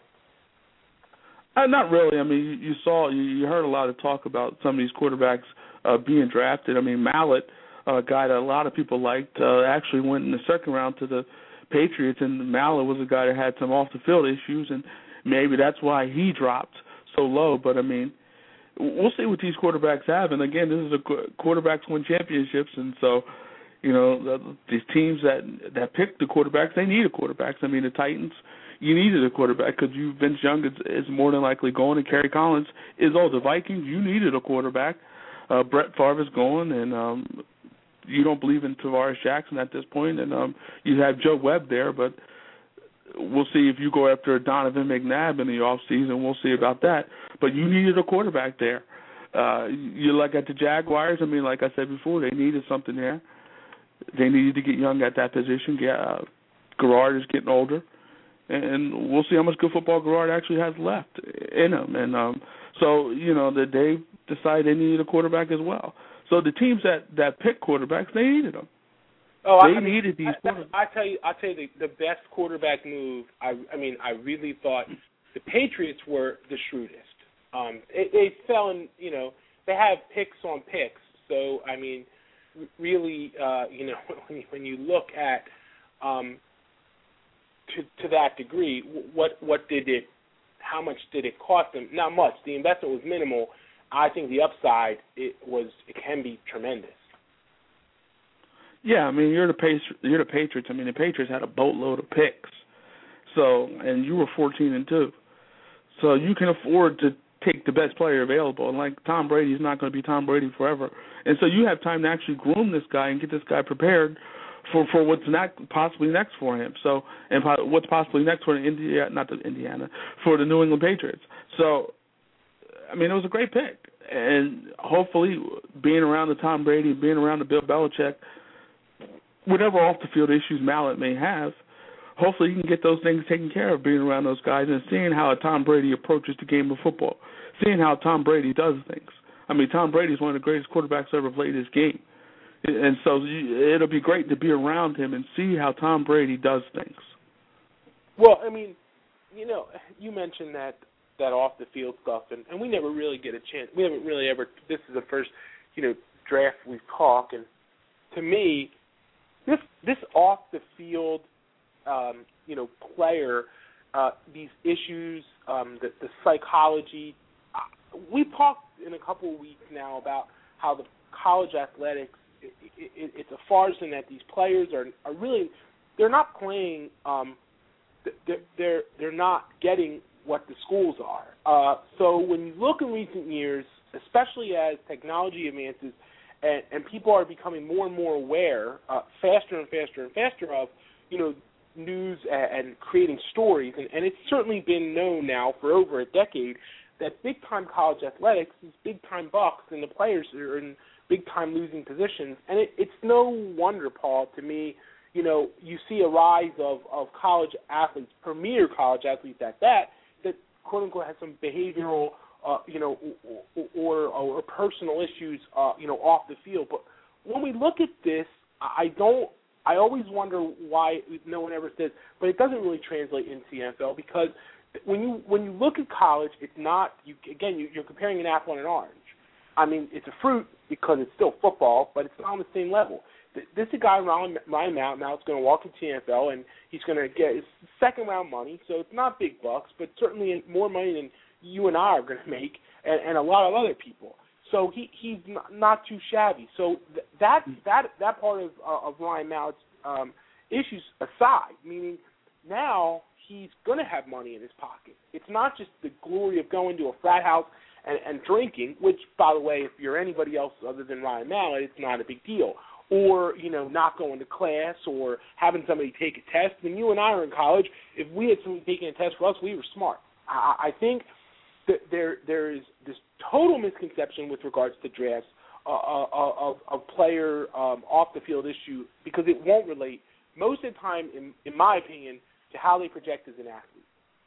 Not really. I mean, you heard a lot of talk about some of these quarterbacks being drafted. I mean, Mallett, a guy that a lot of people liked, actually went in the second round to the Patriots, and Mallett was a guy that had some off-the-field issues, and maybe that's why he dropped so low. But, I mean, we'll see what these quarterbacks have. And, again, this is a quarterbacks win championships, and so, these teams that pick the quarterbacks, they need a quarterback. I mean, the Titans, you needed a quarterback because Vince Young is more than likely going, and Kerry Collins is old. The Vikings, you needed a quarterback. Brett Favre is going, and you don't believe in Tavares Jackson at this point, and you have Joe Webb there, but we'll see if you go after Donovan McNabb in the offseason. We'll see about that. But you needed a quarterback there. You look at the Jaguars. I mean, like I said before, they needed something there. They needed to get Young at that position. Garrard is getting older, and we'll see how much good football Garrard actually has left in him. And so, that they decided they needed a quarterback as well. So the teams that pick quarterbacks, they needed them. They needed these quarterbacks. I tell you the best quarterback move. I really thought the Patriots were the shrewdest. They fell in. They have picks on picks. So I mean, really, when you look at to that degree, how much did it cost them? Not much. The investment was minimal. I think the upside it can be tremendous. Yeah, I mean you're the Patriots. I mean the Patriots had a boatload of picks, and you were 14-2, so you can afford to take the best player available. And like Tom Brady's not going to be Tom Brady forever, and so you have time to actually groom this guy and get this guy prepared for what's possibly next for him. So and what's possibly next for for the New England Patriots. So I mean it was a great pick, and hopefully being around the Tom Brady, being around the Bill Belichick, whatever off-the-field issues Mallett may have, hopefully you can get those things taken care of being around those guys and seeing how Tom Brady approaches the game of football, seeing how Tom Brady does things. I mean, Tom Brady is one of the greatest quarterbacks ever played this game. And so it'll be great to be around him and see how Tom Brady does things. Well, I mean, you mentioned that off-the-field stuff, and we never really get a chance. We haven't really ever – this is the first, draft we've talked. And to me, this off-the-field, player, these issues, the psychology, we talked in a couple of weeks now about how the college athletics, it's a farce in that these players are really, they're not playing, they're not getting what the schools are. So when you look in recent years, especially as technology advances and people are becoming more and more aware, faster and faster and faster of, news and creating stories, and it's certainly been known now for over a decade that big-time college athletics, these big-time bucks, and the players are in big-time losing positions. And it's no wonder, Paul, to me, you see a rise of college athletes, premier college athletes at that quote-unquote has some behavioral, or personal issues, off the field. But when we look at this, I always wonder why no one ever says, but it doesn't really translate into the NFL because when you look at college, it's not, you're comparing an apple and an orange. I mean, it's a fruit because it's still football, but it's not on the same level. This is a guy, Ryan Mallett, now is going to walk into the NFL, and he's going to get his second-round money, so it's not big bucks, but certainly more money than you and I are going to make and a lot of other people. So he's not too shabby. So that part of Ryan Mallett's issues aside, meaning now he's going to have money in his pocket. It's not just the glory of going to a frat house and drinking, which, by the way, if you're anybody else other than Ryan Mallett, it's not a big deal. Or, not going to class or having somebody take a test. When you and I were in college, if we had somebody taking a test for us, we were smart. I think that there is this total misconception with regards to drafts of player off-the-field issue because it won't relate most of the time, in my opinion, to how they project as an athlete.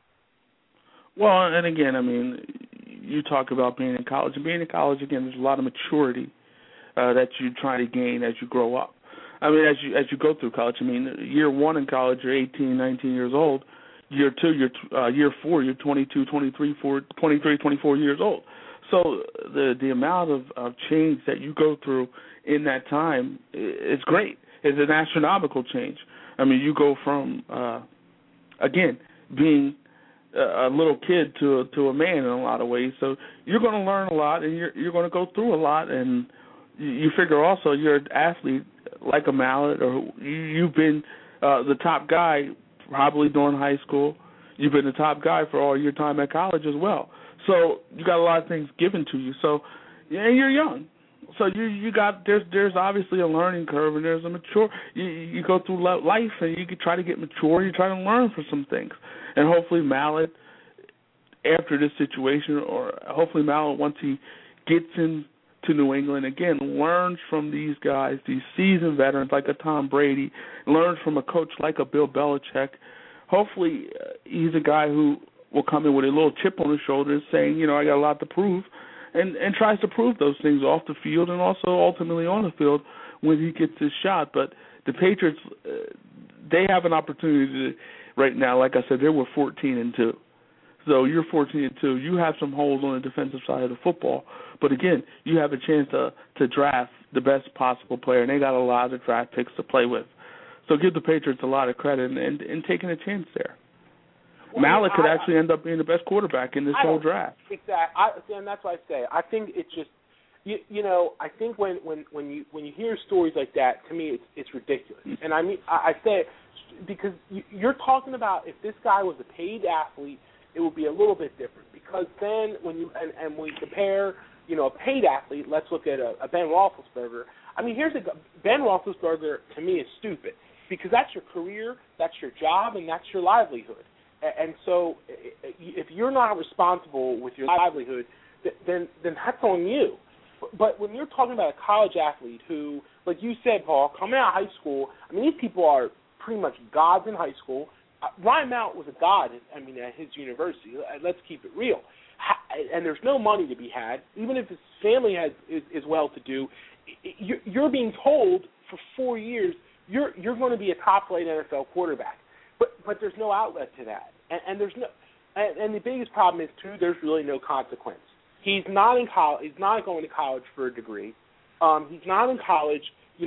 Well, and again, I mean, you talk about being in college. And being in college, again, there's a lot of maturity that you try to gain as you grow up. I mean, as you go through college. I mean, year one in college, you're 18, 19 years old. Year two, year four, you're 22, 23, 24 years old. So the amount of change that you go through in that time is great. It's an astronomical change. I mean, you go from, again, being a little kid to a man in a lot of ways. So you're going to learn a lot, and you're going to go through a lot, and you figure also you're an athlete like a Mallett, or you've been the top guy probably during high school. You've been the top guy for all your time at college as well. So you got a lot of things given to you. So, and you're young. So you got there's obviously a learning curve, and there's a mature. You go through life, and you can try to get mature. You try to learn from some things, and hopefully Mallett, after this situation, or hopefully Mallett once he gets into New England again, learns from these guys, these seasoned veterans like a Tom Brady, learns from a coach like a Bill Belichick. Hopefully he's a guy who will come in with a little chip on his shoulder saying, I got a lot to prove, and tries to prove those things off the field and also ultimately on the field when he gets his shot. But the Patriots, they have an opportunity to, right now, like I said, they were 14-2. So you're 14-2. You have some holes on the defensive side of the football. But, again, you have a chance to draft the best possible player, and they got a lot of draft picks to play with. So give the Patriots a lot of credit and taking a chance there. Malik could actually end up being the best quarterback in this whole draft. Exactly. And that's what I say. I think it's just, I think when you hear stories like that, to me, it's ridiculous. And I mean, I say it because you're talking about if this guy was a paid athlete, it would be a little bit different. Because then when you and we compare, a paid athlete, let's look at a Ben Roethlisberger. I mean, Ben Roethlisberger to me is stupid because that's your career, that's your job, and that's your livelihood. And so if you're not responsible with your livelihood, then that's on you. But when you're talking about a college athlete who, like you said, Paul, coming out of high school, I mean, these people are pretty much gods in high school. Ryan Mallett was a god, at his university. Let's keep it real. And there's no money to be had. Even if his family is well-to-do, you're being told for 4 years you're going to be a top-flight NFL quarterback. But there's no outlet to that. And there's no. And the biggest problem is, too, there's really no consequence. He's not in college. He's not going to college for a degree. He's not in college,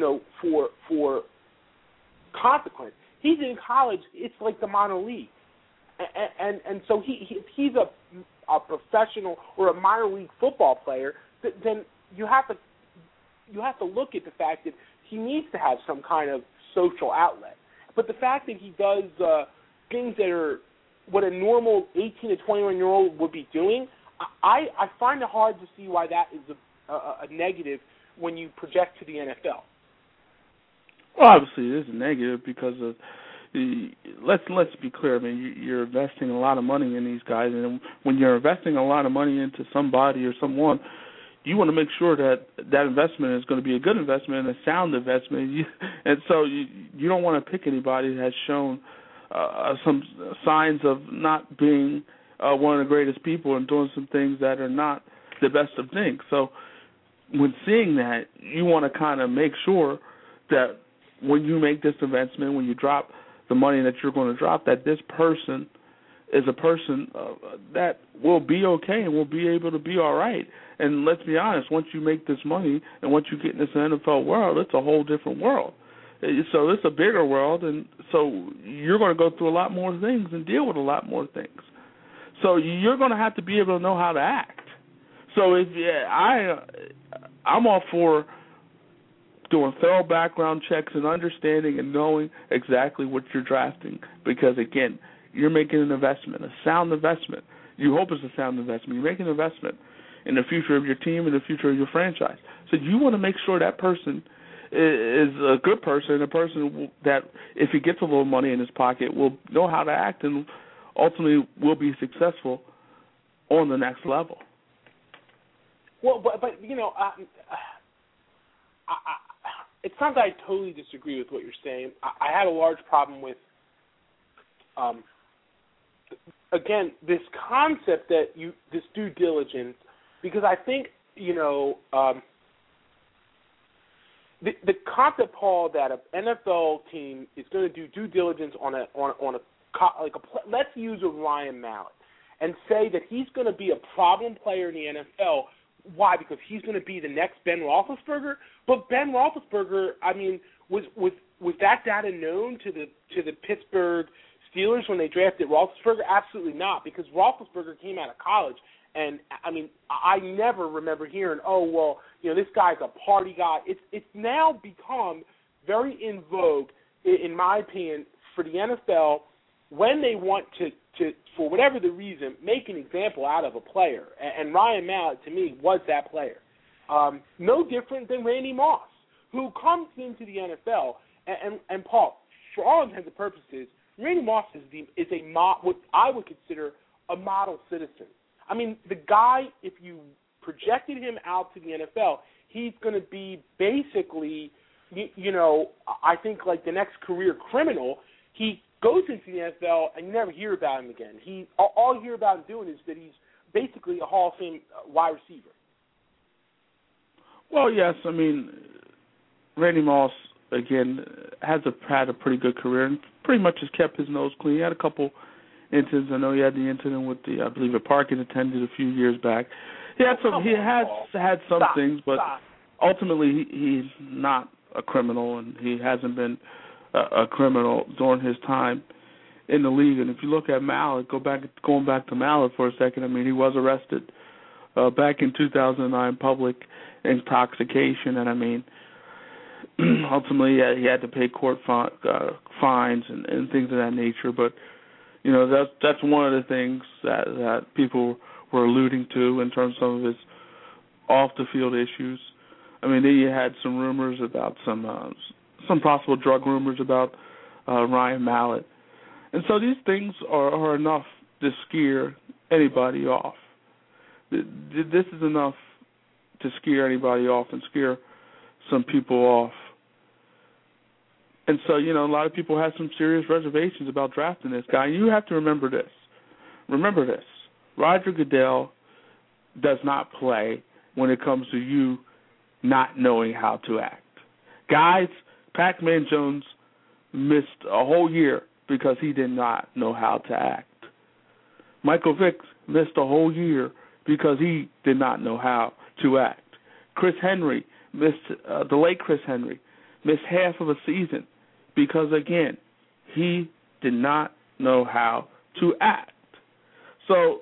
for consequence. He's in college. It's like the minor league, and so he's a professional or a minor league football player. Then you have to look at the fact that he needs to have some kind of social outlet. But the fact that he does things that are what a normal 18 to 21-year-old would be doing, I find it hard to see why that is a negative when you project to the NFL. Well, obviously it is a negative because of let's be clear. I mean, you're investing a lot of money in these guys, and when you're investing a lot of money into somebody or someone, you want to make sure that investment is going to be a good investment and a sound investment. And so you don't want to pick anybody that has shown some signs of not being one of the greatest people and doing some things that are not the best of things. So when seeing that, you want to kind of make sure that when you make this investment, when you drop the money that you're going to drop, that this person is a person that will be okay and will be able to be all right. And let's be honest, once you make this money and once you get in this NFL world, it's a whole different world. So it's a bigger world, and so you're going to go through a lot more things and deal with a lot more things. So you're going to have to be able to know how to act. So I'm all for doing thorough background checks and understanding and knowing exactly what you're drafting because, again, you're making an investment, a sound investment. You hope it's a sound investment. You're making an investment in the future of your team and the future of your franchise. So you want to make sure that person is a good person, a person that if he gets a little money in his pocket will know how to act and ultimately will be successful on the next level. Well, but it's not that I totally disagree with what you're saying. I had a large problem with, again, this concept that this due diligence, because I think, the concept, Paul, that an NFL team is going to do due diligence on let's use a Ryan Mallett and say that he's going to be a problem player in the NFL. Why? Because he's going to be the next Ben Roethlisberger. But Ben Roethlisberger, was that data known to the Pittsburgh Steelers when they drafted Roethlisberger? Absolutely not, because Roethlisberger came out of college, and I never remember hearing, this guy's a party guy. It's now become very in vogue, in my opinion, for the NFL when they want to for whatever the reason, make an example out of a player. And Ryan Mallett, to me, was that player. No different than Randy Moss, who comes into the NFL. And Paul, for all intents and purposes, Randy Moss is what I would consider a model citizen. The guy, if you projected him out to the NFL, he's going to be basically, I think like the next career criminal. He goes into the NFL and you never hear about him again. All you hear about him doing is that he's basically a Hall of Fame wide receiver. Well, yes, Randy Moss, again, has had a pretty good career and pretty much has kept his nose clean. He had a couple incidents. I know he had the incident with I believe a parking attendant a few years back. He has had some things, but ultimately he's not a criminal, and he hasn't been a criminal during his time in the league. And if you look at Mallett, going back to Mallett for a second, I mean, he was arrested back in 2009, public intoxication, and I mean, ultimately he had to pay court fines and things of that nature. But you know, that's one of the things that people were alluding to in terms of some of his off the field issues. I mean, then you had some rumors about some possible drug rumors about Ryan Mallett, and so these things are enough to scare anybody off. This is enough to scare anybody off and scare some people off. And so, you know, a lot of people have some serious reservations about drafting this guy. You have to remember this. Remember this. Roger Goodell does not play when it comes to you not knowing how to act. Guys, Pac-Man Jones missed a whole year because he did not know how to act. Michael Vick missed a whole year because he did not know how to act. Chris Henry the late Chris Henry missed half of a season because, again, he did not know how to act. So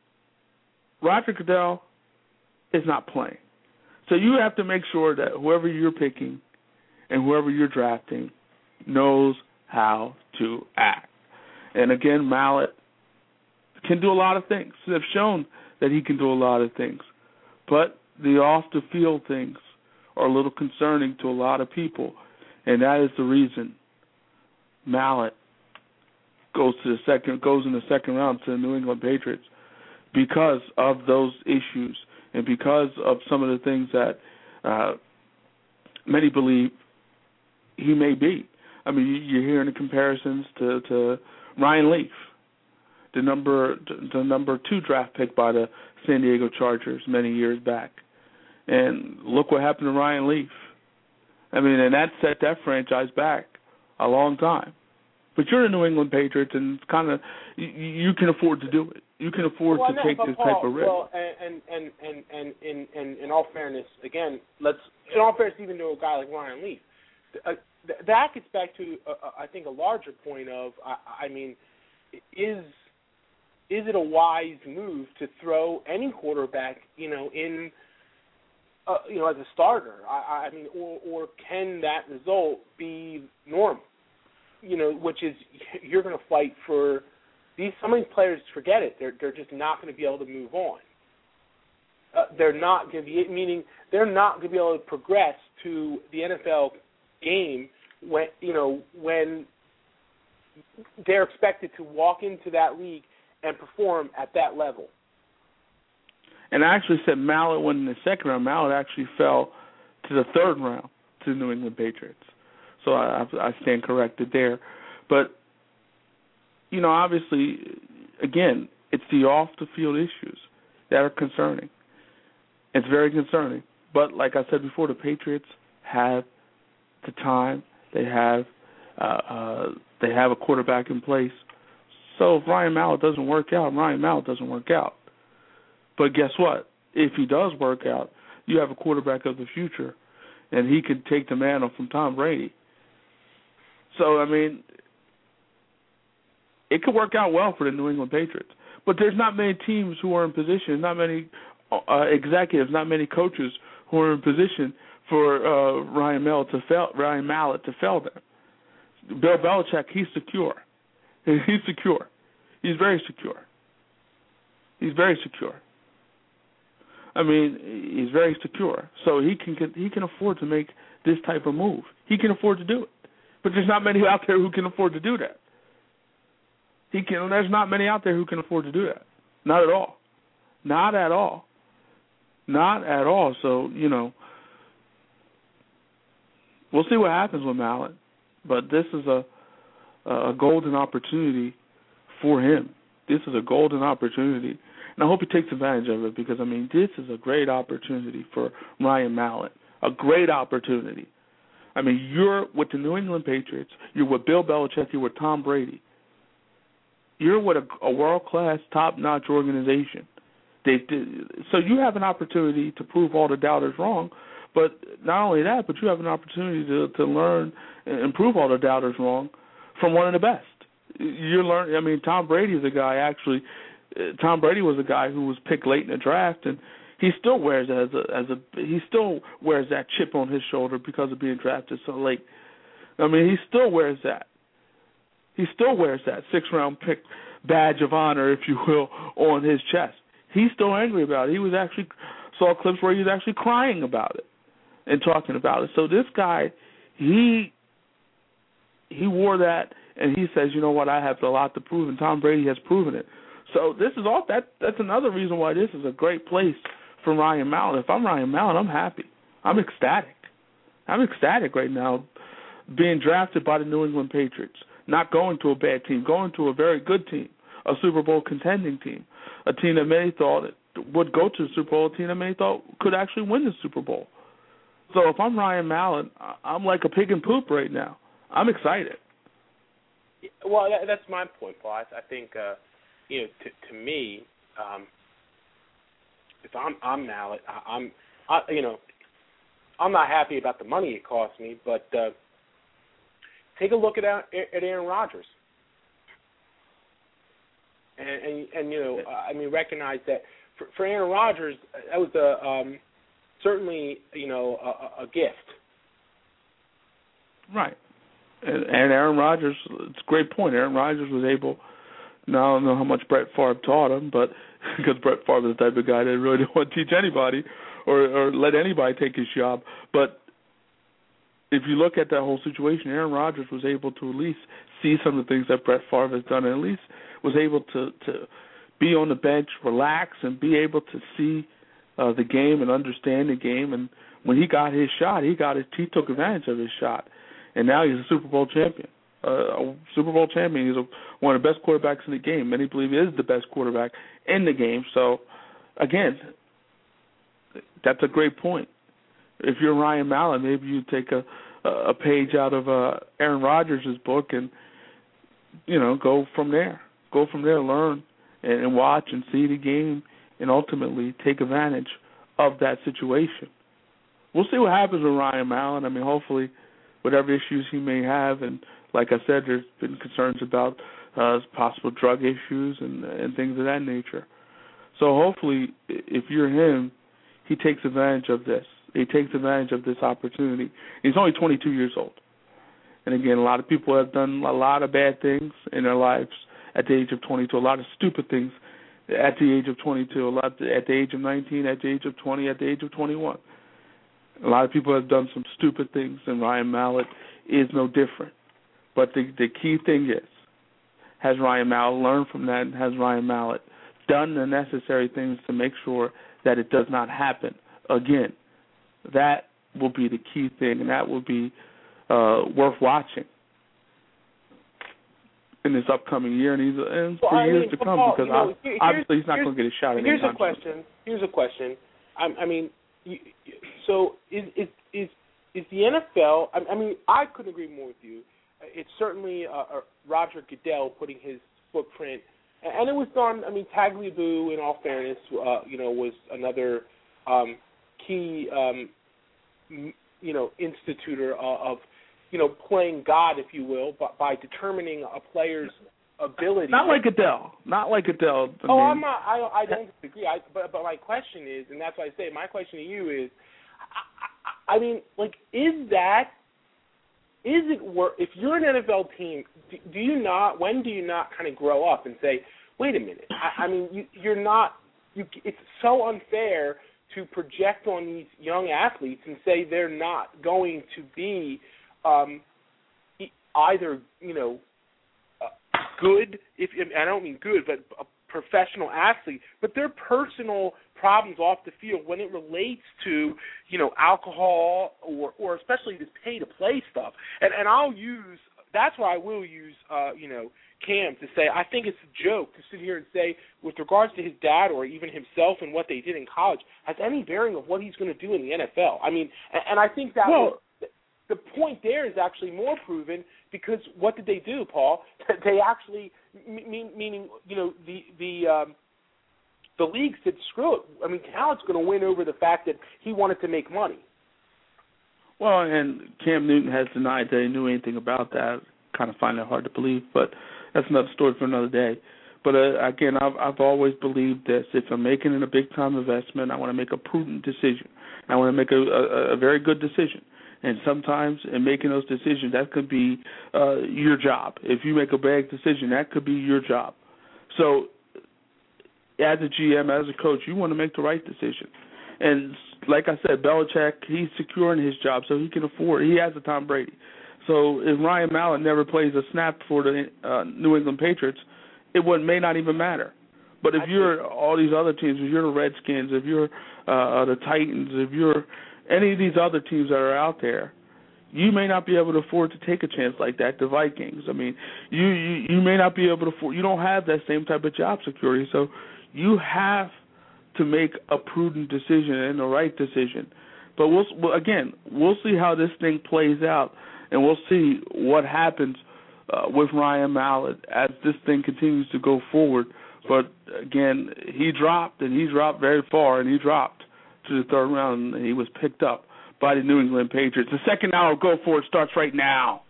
Roger Goodell is not playing. So you have to make sure that whoever you're picking and whoever you're drafting knows how to act. And again, Mallett can do a lot of things. They've shown that he can do a lot of things. But the off-the-field things are a little concerning to a lot of people, and that is the reason Mallett goes in the second round to the New England Patriots, because of those issues and because of some of the things that many believe he may be. I mean, you're hearing the comparisons to Ryan Leaf, the number 2 draft pick by the San Diego Chargers many years back. And look what happened to Ryan Leaf. I mean, and that set that franchise back a long time. But you're the New England Patriots, and it's kind of you can afford to do it. You can afford to take this type of risk. Well, and in all fairness, again, even to a guy like Ryan Leaf, that gets back to I think a larger point of I mean, is it a wise move to throw any quarterback, in as a starter? I mean, or can that result be normal? Which is you're going to fight for these. Some of these players, forget it. They're just not going to be able to move on. They're not going to be, meaning they're not going to be able to progress to the NFL game when they're expected to walk into that league and perform at that level. And I actually said Mallett went in the second round. Mallett actually fell to the third round to the New England Patriots. So I stand corrected there. But, obviously, again, it's the off-the-field issues that are concerning. It's very concerning. But like I said before, the Patriots have the time. They have a quarterback in place. So if Ryan Mallett doesn't work out, Ryan Mallett doesn't work out. But guess what? If he does work out, you have a quarterback of the future, and he can take the mantle from Tom Brady. So, I mean, it could work out well for the New England Patriots. But there's not many teams who are in position, not many executives, not many coaches who are in position for Ryan Mallett to fail them. Bill Belichick, he's secure. He's secure. He's very secure. He's very secure. I mean, he's very secure. So he can afford to make this type of move. He can afford to do it. But there's not many out there who can afford to do that. There's not many out there who can afford to do that. Not at all. Not at all. Not at all. So, we'll see what happens with Mallett. But this is a golden opportunity for him. This is a golden opportunity. And I hope he takes advantage of it because, this is a great opportunity for Ryan Mallett. A great opportunity. You're with the New England Patriots. You're with Bill Belichick. You're with Tom Brady. You're with a world-class, top-notch organization. So you have an opportunity to prove all the doubters wrong. But not only that, but you have an opportunity to learn and prove all the doubters wrong from one of the best. you're learning. I mean, Tom Brady is a guy actually. Tom Brady was a guy who was picked late in the draft, and he still wears that chip on his shoulder because of being drafted so late. I mean, he still wears that. He still wears that 6th-round pick badge of honor, if you will, on his chest. He's still angry about it. He was actually saw clips where he was actually crying about it and talking about it. So this guy, he wore that, and he says, you know what, I have a lot to prove, and Tom Brady has proven it. So this is all that's another reason why this is a great place for Ryan Mallett. If I'm Ryan Mallett, I'm happy. I'm ecstatic. I'm ecstatic right now being drafted by the New England Patriots, not going to a bad team, going to a very good team, a Super Bowl contending team, a team that many thought would go to the Super Bowl, a team that many thought could actually win the Super Bowl. So if I'm Ryan Mallett, I'm like a pig in poop right now. I'm excited. Well, that's my point, Paul. I think to me, if I'm Mallett, I'm not happy about the money it cost me, but take a look at Aaron Rodgers, and recognize that for Aaron Rodgers, that was certainly a gift. Right. And Aaron Rodgers, it's a great point. Aaron Rodgers was able, now I don't know how much Brett Favre taught him, but because Brett Favre is the type of guy that really didn't want to teach anybody or let anybody take his job. But if you look at that whole situation, Aaron Rodgers was able to at least see some of the things that Brett Favre has done, and at least was able to be on the bench, relax, and be able to see the game and understand the game. And when he got his shot, he took advantage of his shot. And now he's a Super Bowl champion. He's one of the best quarterbacks in the game. Many believe he is the best quarterback in the game. So, again, that's a great point. If you're Ryan Mallett, maybe you take a page out of Aaron Rodgers' book and, go from there. Go from there, learn and watch and see the game and ultimately take advantage of that situation. We'll see what happens with Ryan Mallett. I mean, hopefully, whatever issues he may have, and like I said, there's been concerns about possible drug issues and things of that nature. So hopefully, if you're him, he takes advantage of this. He takes advantage of this opportunity. He's only 22 years old. And again, a lot of people have done a lot of bad things in their lives at the age of 22, a lot of stupid things at the age of 22, a lot at the age of 19, at the age of 20, at the age of 21. A lot of people have done some stupid things, and Ryan Mallett is no different. But the key thing is, has Ryan Mallett learned from that, and has Ryan Mallett done the necessary things to make sure that it does not happen again? That will be the key thing, and that will be worth watching in this upcoming year and for years to come, because obviously he's not going to get a shot at Here's a question. So is the NFL? I mean, I couldn't agree more with you. It's certainly Roger Goodell putting his footprint, and it was done. I mean, Tagliabue, in all fairness, was another key, institutor of, playing God, if you will, by determining a player's ability. Not like Goodell. I don't disagree. But my question is, and that's why I say my question to you is, I mean, like, if you're an NFL team, do you not kind of grow up and say, wait a minute, I mean, it's so unfair to project on these young athletes and say they're not going to be either, good, I don't mean good, but a professional athlete, but their personal problems off the field when it relates to, alcohol or especially this pay-to-play stuff. And that's why I will use, Cam to say, I think it's a joke to sit here and say, with regards to his dad or even himself and what they did in college, has any bearing of what he's going to do in the NFL. I mean, and I think that the point there is actually more proven, because what did they do, Paul? They actually, meaning, the league said, screw it. I mean, Cal's going to win over the fact that he wanted to make money. Well, and Cam Newton has denied that he knew anything about that. Kind of find it hard to believe. But that's another story for another day. But again, I've always believed this: if I'm making a big time investment, I want to make a prudent decision. I want to make a very good decision. And sometimes in making those decisions, that could be your job. If you make a bad decision, that could be your job. So as a GM, as a coach, you want to make the right decision. And like I said, Belichick, he's secure in his job, so he can afford. He has a Tom Brady. So if Ryan Mallett never plays a snap for the New England Patriots, it may not even matter. But if you're all these other teams, if you're the Redskins, if you're the Titans, if you're any of these other teams that are out there, you may not be able to afford to take a chance like that. The Vikings, I mean, you may not be able to afford. You don't have that same type of job security, so you have to make a prudent decision and the right decision. But we'll see how this thing plays out, and we'll see what happens with Ryan Mallett as this thing continues to go forward. But again, he dropped very far, and he dropped to the third round, and he was picked up by the New England Patriots. The second hour Go For It starts right now.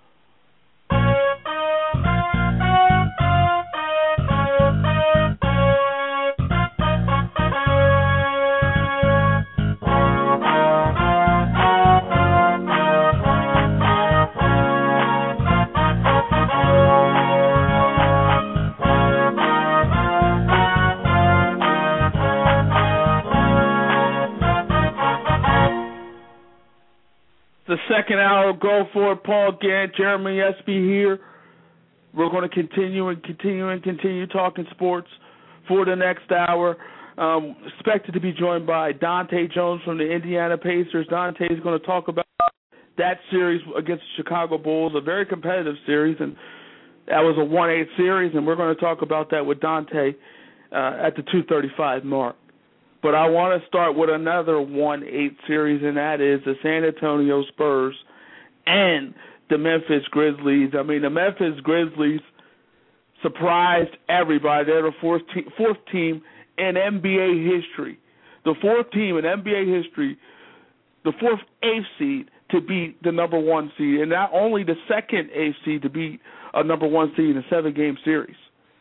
The second hour, Go For It. Paul Gant, Jeremy Espy here. We're going to continue talking sports for the next hour. Expected to be joined by Dante Jones from the Indiana Pacers. Dante is going to talk about that series against the Chicago Bulls, a very competitive series, and that was a 1-8 series, and we're going to talk about that with Dante at the 2:35 mark. But I want to start with another 1-8 series, and that is the San Antonio Spurs and the Memphis Grizzlies. I mean, the Memphis Grizzlies surprised everybody. They're the fourth team in NBA history. The fourth team in NBA history, the fourth eighth seed to beat the number one seed, and not only the second eighth seed to beat a number one seed in a 7-game series.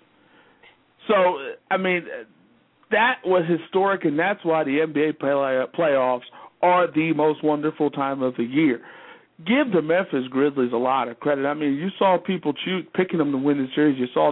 So, I mean, that was historic, and that's why the NBA playoffs are the most wonderful time of the year. Give the Memphis Grizzlies a lot of credit. I mean, you saw people picking them to win the series. You saw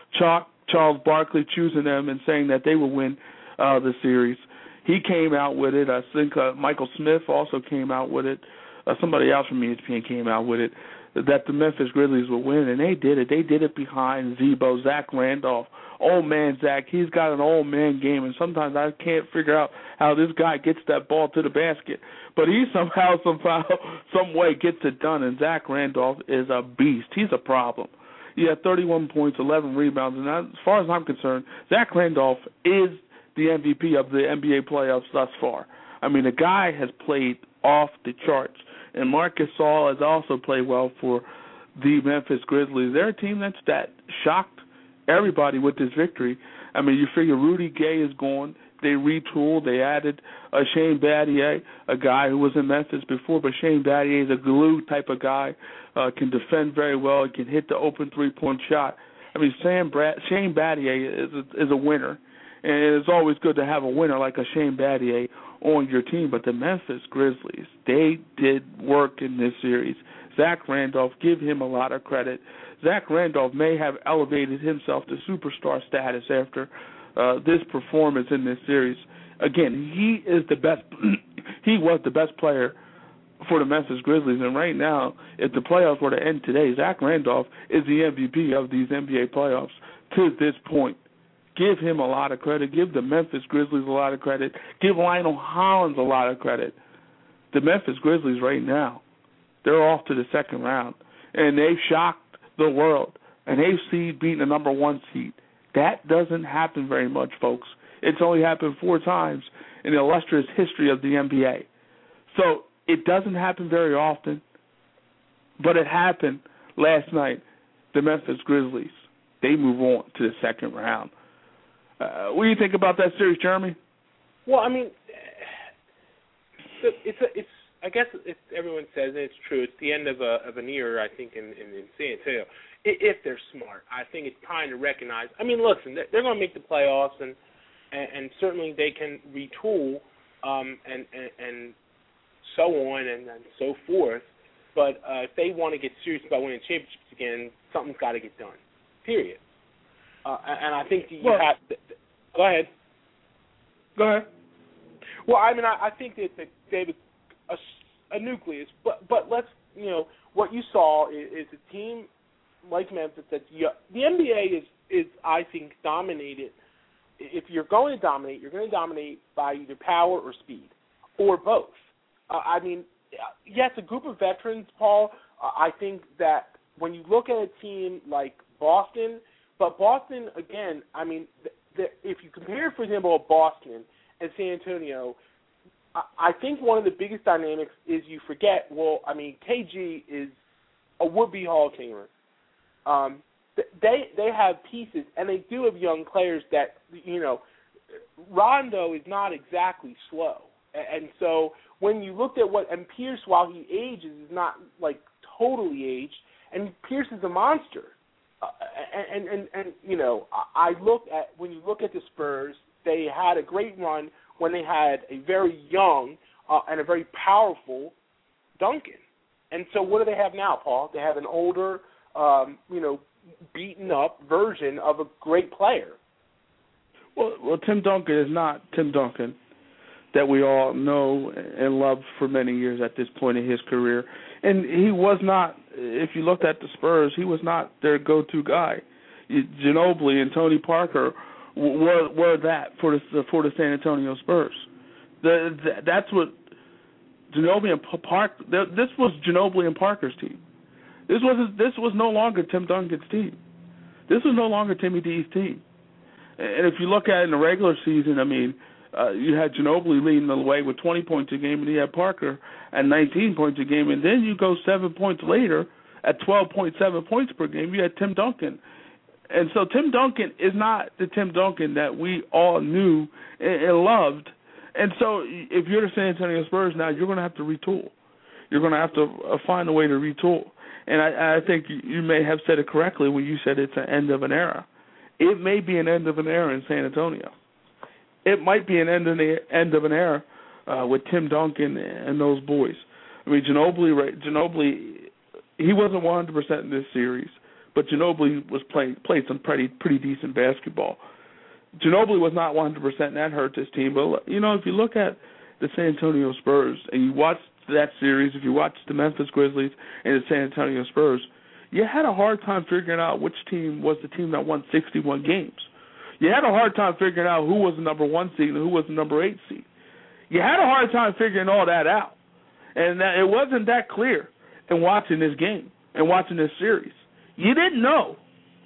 Charles Barkley choosing them and saying that they would win the series. He came out with it. I think Michael Smith also came out with it. Somebody else from ESPN came out with it, that the Memphis Grizzlies would win, and they did it. They did it behind Zebo, Zach Randolph. Old man Zach, he's got an old man game, and sometimes I can't figure out how this guy gets that ball to the basket. But he somehow, some way gets it done, and Zach Randolph is a beast. He's a problem. He had 31 points, 11 rebounds, and as far as I'm concerned, Zach Randolph is the MVP of the NBA playoffs thus far. I mean, the guy has played off the charts, and Marc Gasol has also played well for the Memphis Grizzlies. They're a team that shocked everybody with this victory. I mean, you figure Rudy Gay is gone. They retooled. They added Shane Battier, a guy who was in Memphis before, but Shane Battier is a glue type of guy, can defend very well, can hit the open three-point shot. I mean, Shane Battier is a winner, and it's always good to have a winner like a Shane Battier on your team. But the Memphis Grizzlies, they did work in this series. Zach Randolph, give him a lot of credit. Zach Randolph may have elevated himself to superstar status after this performance in this series. Again, he is the best. He was the best player for the Memphis Grizzlies, and right now, if the playoffs were to end today, Zach Randolph is the MVP of these NBA playoffs to this point. Give him a lot of credit. Give the Memphis Grizzlies a lot of credit. Give Lionel Hollins a lot of credit. The Memphis Grizzlies right now, they're off to the second round, and they've shocked the world. An eighth seed beating a number one seed. That doesn't happen very much, folks. It's only happened 4 times in the illustrious history of the NBA. So it doesn't happen very often, but it happened last night. The Memphis Grizzlies, they move on to the second round. What do you think about that series, Jeremy? Well, I mean, I guess everyone says, and it's true, it's the end of an era, I think, in San Antonio. If they're smart, I think it's time to recognize. I mean, listen, they're going to make the playoffs, and certainly they can retool, and so on and so forth. But if they want to get serious about winning championships again, something's got to get done. Period. And I think you have. Go ahead. Go ahead. Well, I mean, I think that David a nucleus, but let's what you saw is a team like Memphis that's the NBA is I think dominated. If you're going to dominate, you're going to dominate by either power or speed, or both. I mean, yes, a group of veterans, Paul. I think that when you look at a team like Boston, but Boston again, I mean, if you compare, for example, Boston and San Antonio, I think one of the biggest dynamics is you forget. Well, I mean, KG is a would-be Hall of Famer. They have pieces, and they do have young players that Rondo is not exactly slow, and so when you looked at and Pierce, while he ages, is not like totally aged, and Pierce is a monster. I look at when you look at the Spurs, they had a great run when they had a very young and a very powerful Duncan. And so what do they have now, Paul? They have an older, beaten up version of a great player. Well, Tim Duncan is not Tim Duncan that we all know and love for many years at this point in his career. And he was not, if you looked at the Spurs, he was not their go-to guy. Ginobili and Tony Parker were that for the San Antonio Spurs. That's what Ginobili and Parker. This was Ginobili and Parker's team. This was no longer Tim Duncan's team. This was no longer Timmy D's team. And if you look at it in the regular season, I mean, you had Ginobili leading the way with 20 points a game, and you had Parker at 19 points a game, and then you go 7 points later at 12.7 points per game, you had Tim Duncan. And so Tim Duncan is not the Tim Duncan that we all knew and loved. And so if you're the San Antonio Spurs now, you're going to have to retool. You're going to have to find a way to retool. And I think you may have said it correctly when you said it's an end of an era. It may be an end of an era in San Antonio. It might be an end of an era with Tim Duncan and those boys. I mean, Ginobili, he wasn't 100% in this series, but Ginobili was played some pretty decent basketball. Ginobili was not 100%, and that hurt his team. But, if you look at the San Antonio Spurs and you watch that series, if you watch the Memphis Grizzlies and the San Antonio Spurs, you had a hard time figuring out which team was the team that won 61 games. You had a hard time figuring out who was the number 1 seed and who was the number 8 seed. You had a hard time figuring all that out. And it wasn't that clear in watching this game and watching this series. You didn't know.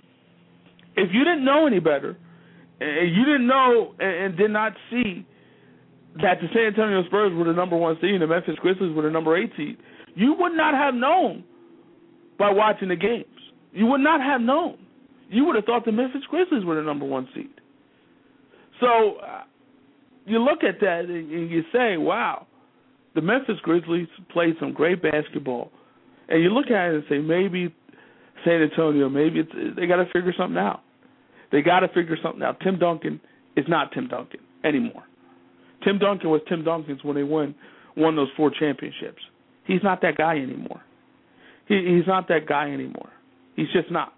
If you didn't know any better, and you didn't know and did not see that the San Antonio Spurs were the number 1 seed and the Memphis Grizzlies were the number 8 seed, you would not have known by watching the games. You would not have known. You would have thought the Memphis Grizzlies were the number 1 seed. So you look at that and you say, wow, the Memphis Grizzlies played some great basketball. And you look at it and say, maybe San Antonio, they got to figure something out. They got to figure something out. Tim Duncan is not Tim Duncan anymore. Tim Duncan was Tim Duncan's when they won those 4 championships. He's not that guy anymore. He's not that guy anymore. He's just not.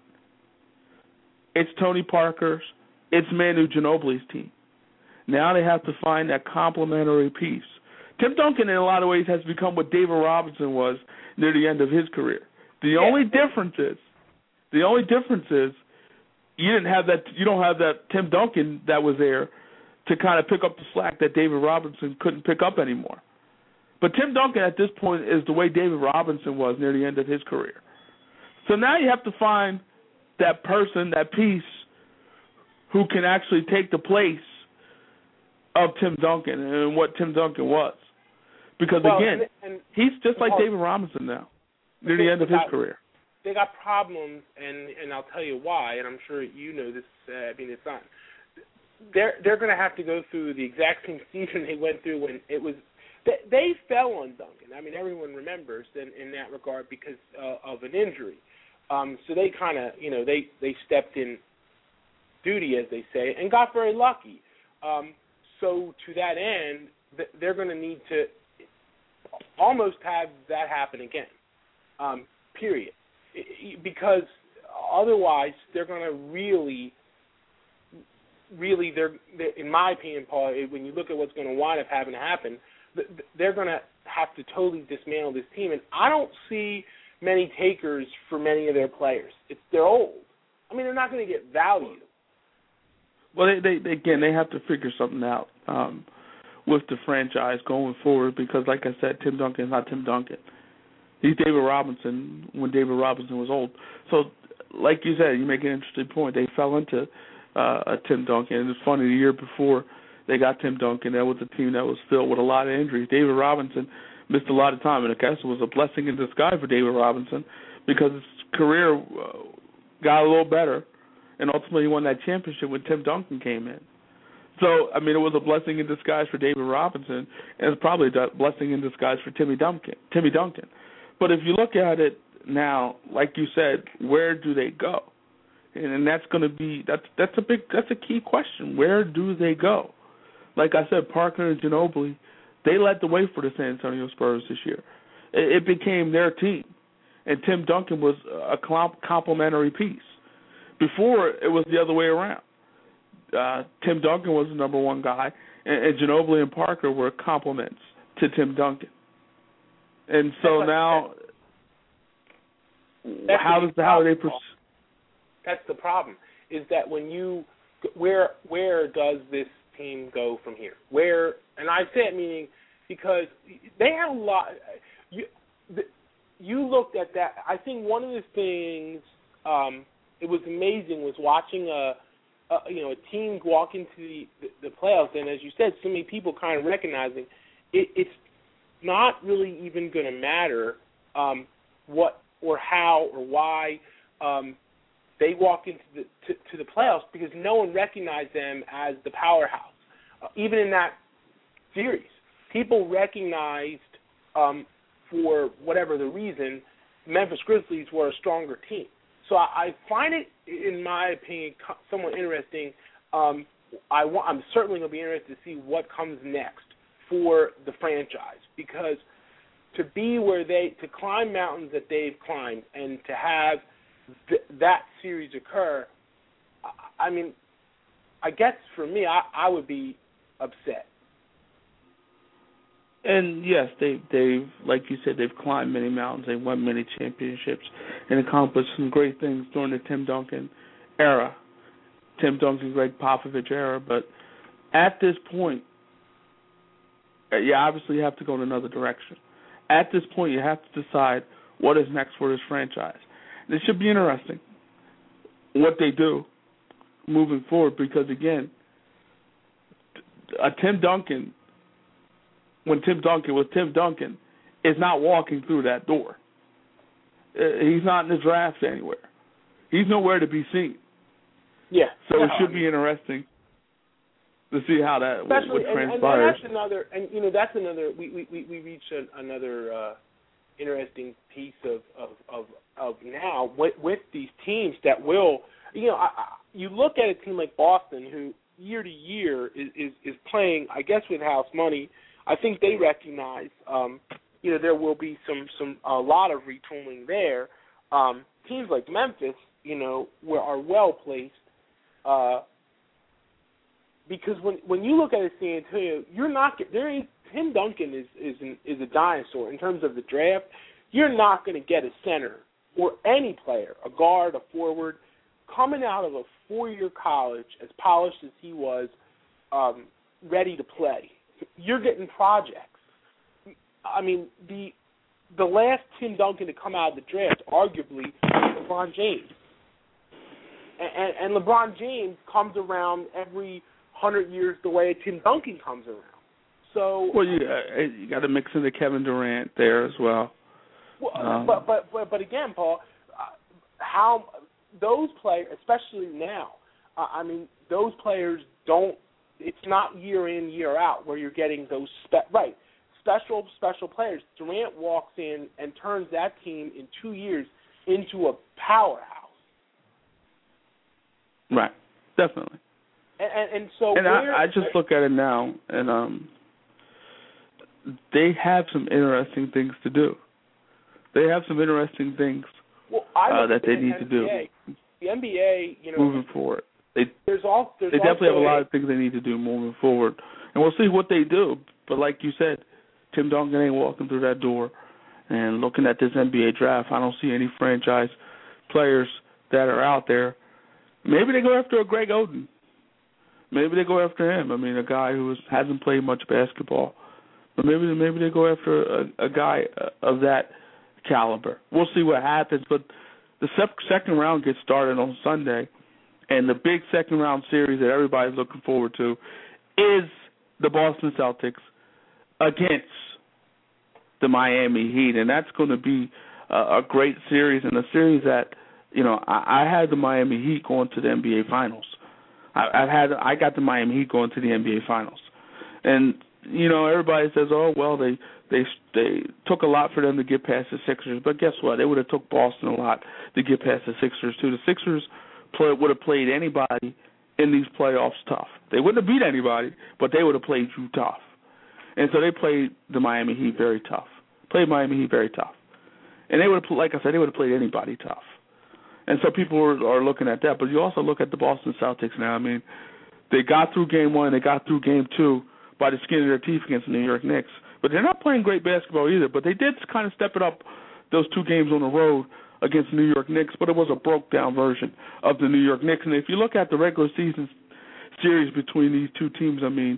It's Tony Parker's, it's Manu Ginobili's team. Now they have to find that complementary piece. Tim Duncan, in a lot of ways, has become what David Robinson was near the end of his career. The only difference is you don't have that Tim Duncan that was there to kind of pick up the slack that David Robinson couldn't pick up anymore. But Tim Duncan at this point is the way David Robinson was near the end of his career. So now you have to find that person, that piece, who can actually take the place of Tim Duncan and what Tim Duncan was. Because, he's just like David Robinson now, near the end of his career. They got problems, and I'll tell you why, and I'm sure you know this. It's not. They're going to have to go through the exact same season they went through when it was they fell on Duncan. I mean, everyone remembers in that regard because of an injury. So they kind of, they stepped in duty, as they say, and got very lucky. So to that end, they're going to need to almost have that happen again, period. Because otherwise, they're going to really, they're, in my opinion, Paul, when you look at what's going to wind up having to happen, they're going to have to totally dismantle this team. And I don't see many takers for many of their players. They're old. I mean, they're not going to get value. Well, they have to figure something out with the franchise going forward because, like I said, Tim Duncan is not Tim Duncan. He's David Robinson when David Robinson was old. So, like you said, you make an interesting point. They fell into Tim Duncan. And it's funny, the year before they got Tim Duncan, that was a team that was filled with a lot of injuries. David Robinson missed a lot of time, and I guess it was a blessing in disguise for David Robinson because his career got a little better, and ultimately he won that championship when Tim Duncan came in. So, I mean, it was a blessing in disguise for David Robinson, and it's probably a blessing in disguise for Timmy Duncan. But if you look at it now, like you said, where do they go? And that's going to be that's a key question. Where do they go? Like I said, Parker and Ginobili, they led the way for the San Antonio Spurs this year. It became their team, and Tim Duncan was a complementary piece. Before, it was the other way around. Tim Duncan was the number one guy, and Ginobili and Parker were complements to Tim Duncan. And so now, how do they pursue? That's the problem. Is that when where does this team go from here? Where, and I say it meaning because they had a lot. You looked at that. I think one of the things it was amazing was watching a team walk into the playoffs, and as you said, so many people kind of recognizing it's not really even going to matter what or how or why they walk into the playoffs because no one recognized them as the powerhouse. Even in that series, people recognized for whatever the reason, Memphis Grizzlies were a stronger team. So I find it, in my opinion, somewhat interesting. I'm certainly going to be interested to see what comes next for the franchise because to be to climb mountains that they've climbed and to have that series occur, I mean, I guess for me, I would be upset. And yes, they've like you said, they've climbed many mountains, they've won many championships, and accomplished some great things during the Tim Duncan era, Tim Duncan, Greg Popovich era. But at this point, you obviously have to go in another direction. At this point, you have to decide what is next for this franchise. And it should be interesting what they do moving forward because, again, Tim Duncan, when Tim Duncan was Tim Duncan, is not walking through that door. He's not in the draft anywhere. He's nowhere to be seen. Yeah. So it should be interesting to see how that what transpires. And that's another. We reached another interesting piece of now with these teams that will. You look at a team like Boston, who year to year is playing, I guess, with house money. I think they recognize, there will be a lot of retooling there. Teams like Memphis, are well placed. Because when you look at it, San Antonio, Tim Duncan is a dinosaur in terms of the draft. You're not going to get a center or any player, a guard, a forward, coming out of a 4-year college as polished as he was, ready to play. You're getting projects. I mean, the last Tim Duncan to come out of the draft, arguably, was LeBron James. And LeBron James comes around every 100 years the way Tim Duncan comes around. So, well, you got to mix in the Kevin Durant there as well. But again, Paul, how those players, especially now, those players don't. It's not year in, year out where you're getting those special players. Durant walks in and turns that team in 2 years into a powerhouse. Right, definitely. And so I just look at it now, and they have some interesting things to do. They have some interesting things that they need to do. The NBA, moving forward. They definitely have a lot of things they need to do moving forward, and we'll see what they do. But like you said, Tim Duncan ain't walking through that door. And looking at this NBA draft, I don't see any franchise players that are out there. Maybe they go after a Greg Oden. Maybe they go after him. I mean, a guy who hasn't played much basketball. But maybe they go after a guy of that caliber. We'll see what happens. But the second round gets started on Sunday, and the big second round series that everybody's looking forward to is the Boston Celtics against the Miami Heat, and that's going to be a great series, and a series that, I had the Miami Heat going to the NBA Finals. I got the Miami Heat going to the NBA Finals, and everybody says, oh well, they took a lot for them to get past the Sixers, but guess what? They would have took Boston a lot to get past the Sixers too. The Sixers would have played anybody in these playoffs tough. They wouldn't have beat anybody, but they would have played you tough. And so they played the Miami Heat very tough. And they would have, like I said, they would have played anybody tough. And so people are looking at that. But you also look at the Boston Celtics now. I mean, they got through Game 1, they got through Game 2 by the skin of their teeth against the New York Knicks. But they're not playing great basketball either. But they did kind of step it up those 2 games on the road against the New York Knicks. But it was a broke-down version of the New York Knicks. And if you look at the regular season series between these 2 teams, I mean,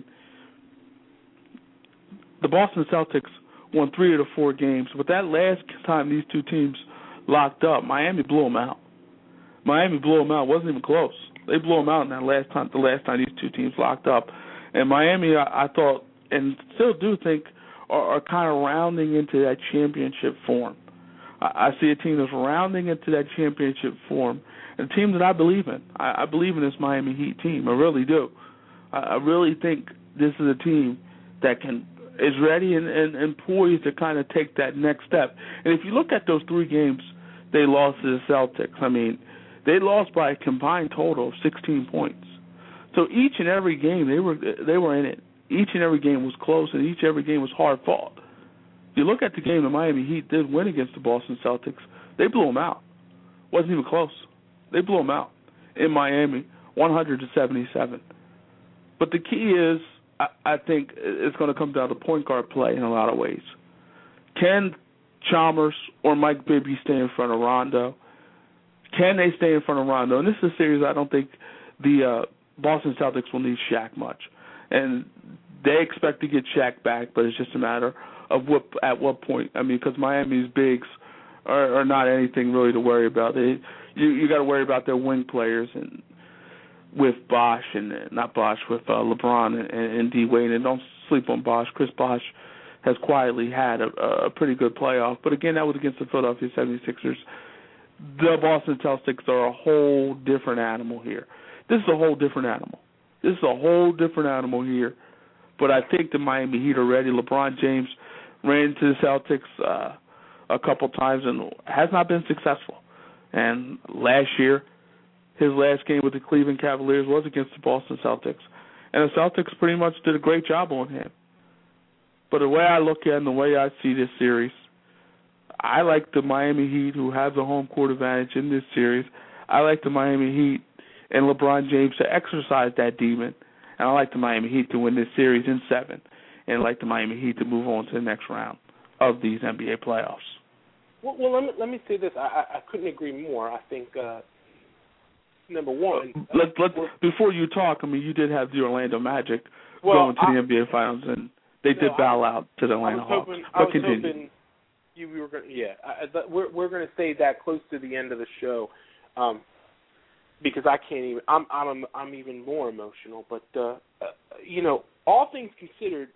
the Boston Celtics won 3 of the 4 games, but that last time these 2 teams locked up, Miami blew them out. It wasn't even close. They blew them out in the last time these 2 teams locked up. And Miami, I thought, and still do think, are kind of rounding into that championship form. I see a team that's rounding into that championship form, and a team that I believe in. I believe in this Miami Heat team. I really do. I really think this is a team that is ready and poised to kind of take that next step. And if you look at those 3 games they lost to the Celtics, I mean, they lost by a combined total of 16 points. So each and every game they were in it. Each and every game was close, and each and every game was hard fought. If you look at the game the Miami Heat did win against the Boston Celtics, they blew them out. Wasn't even close. They blew them out in Miami, 100-77. But the key is, I think it's going to come down to point guard play in a lot of ways. Can Chalmers or Mike Bibby stay in front of Rondo? Can they stay in front of Rondo? And this is a series I don't think the Boston Celtics will need Shaq much. And they expect to get Shaq back, but it's just a matter of at what point. I mean, because Miami's bigs are not anything really to worry about. You got to worry about their wing players and with Bosh and not Bosh, with LeBron and D Wade, and don't sleep on Bosh. Chris Bosh has quietly had a pretty good playoff, but again, that was against the Philadelphia 76ers. The Boston Celtics are a whole different animal here. This is a whole different animal here, but I think the Miami Heat are ready. LeBron James ran into the Celtics a couple times and has not been successful. And last year, his last game with the Cleveland Cavaliers was against the Boston Celtics. And the Celtics pretty much did a great job on him. But the way I look at it and the way I see this series, I like the Miami Heat, who have the home court advantage in this series. I like the Miami Heat and LeBron James to exercise that demon. And I like the Miami Heat to win this series in 7. And I like the Miami Heat to move on to the next round of these NBA playoffs. Well, let me say this. I couldn't agree more. I think number one. Before you talk, I mean, you did have the Orlando Magic going to the NBA Finals, and they did bow out to the Atlanta Hawks. I was hoping we were going. Yeah, we're going to say that close to the end of the show, because I can't even. I'm even more emotional. But all things considered,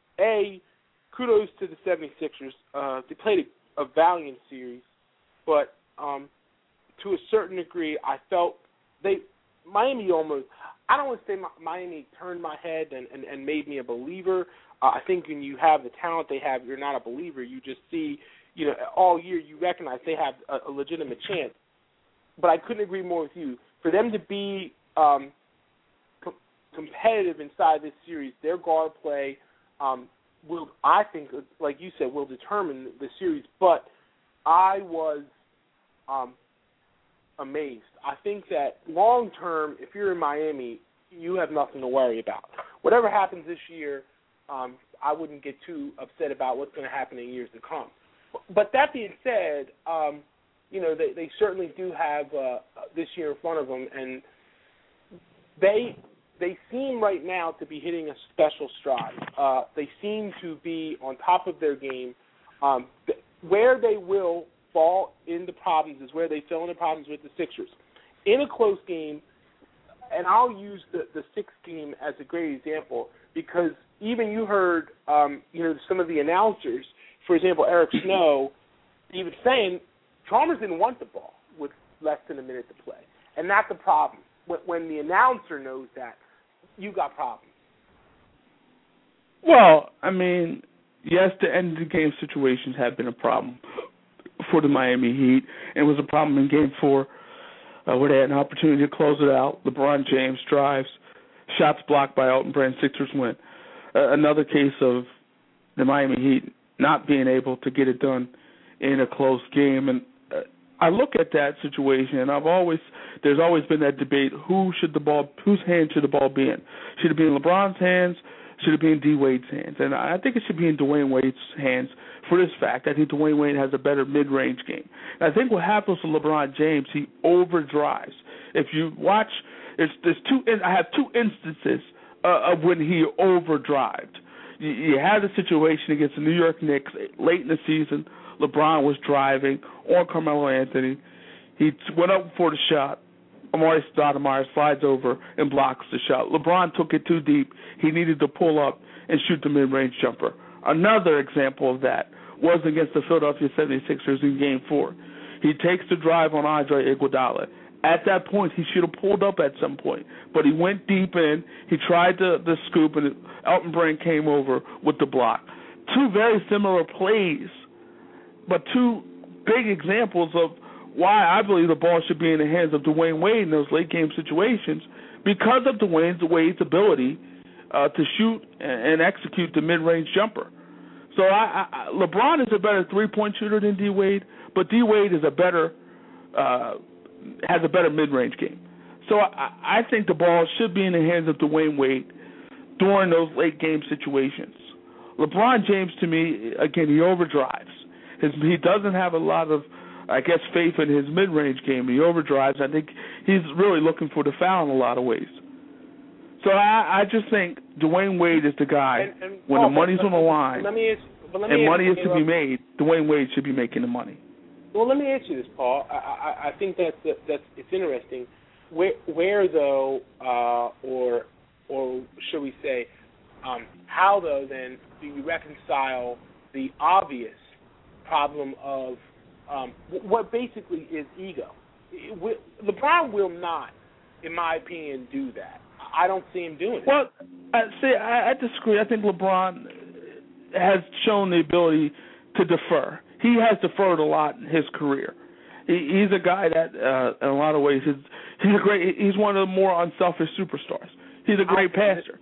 kudos to the 76ers. They played a valiant series, but to a certain degree, I felt Miami almost, I don't want to say Miami turned my head and made me a believer. I think when you have the talent they have, you're not a believer. You just see, all year you recognize they have a legitimate chance. But I couldn't agree more with you. For them to be competitive inside this series, their guard play will, I think, like you said, will determine the series. But I was amazed. I think that long term, if you're in Miami, you have nothing to worry about. Whatever happens this year, I wouldn't get too upset about what's going to happen in years to come. But that being said, they certainly do have this year in front of them, and they seem right now to be hitting a special stride. They seem to be on top of their game. Where they will fall into problems is where they fell into problems with the Sixers. In a close game, and I'll use the Sixers game as a great example, because even you heard, some of the announcers, for example, Eric Snow, even saying Chalmers didn't want the ball with less than a minute to play. And that's the problem. When the announcer knows that, you got problems. Well, I mean, yes, the end of the game situations have been a problem for the Miami Heat. It was a problem in Game 4 where they had an opportunity to close it out. LeBron James drives, shots blocked by Elton Brand, Sixers win. Another case of the Miami Heat not being able to get it done in a close game. And I look at that situation, and there's always been that debate: whose hand should the ball be in? Should it be in LeBron's hands? Should it be in D. Wade's hands? And I think it should be in Dwayne Wade's hands for this fact. I think Dwayne Wade has a better mid-range game. And I think what happens to LeBron James, he overdrives. If you watch, I have two instances of when he overdrived. You had a situation against the New York Knicks late in the season. LeBron was driving on Carmelo Anthony. He went up for the shot. Amar'e Stoudemire slides over and blocks the shot. LeBron took it too deep. He needed to pull up and shoot the mid-range jumper. Another example of that was against the Philadelphia 76ers in Game 4. He takes the drive on Andre Iguodala. At that point, he should have pulled up at some point, but he went deep in. He tried the scoop, and Elton Brand came over with the block. Two very similar plays, but two big examples of why I believe the ball should be in the hands of Dwayne Wade in those late-game situations, because of Dwayne Wade's ability to shoot and execute the mid-range jumper. So LeBron is a better three-point shooter than D. Wade, but D. Wade is has a better mid-range game. So I think the ball should be in the hands of Dwayne Wade during those late-game situations. LeBron James, to me, again, he overdrives. He doesn't have a lot of, faith in his mid-range game. He overdrives. I think he's really looking for the foul in a lot of ways. So I just think Dwayne Wade is the guy. When the money's on the line and money is to be made, Dwayne Wade should be making the money. Well, let me ask you this, Paul. I think that's it's interesting. Where though, or should we say, how though then do you reconcile the obvious problem of what basically is ego? LeBron will not, in my opinion, do that. I don't see him doing it. Well, I disagree. I think LeBron has shown the ability to defer. He has deferred a lot in his career. He's a guy that, in a lot of ways, he's one of the more unselfish superstars. He's a great passer.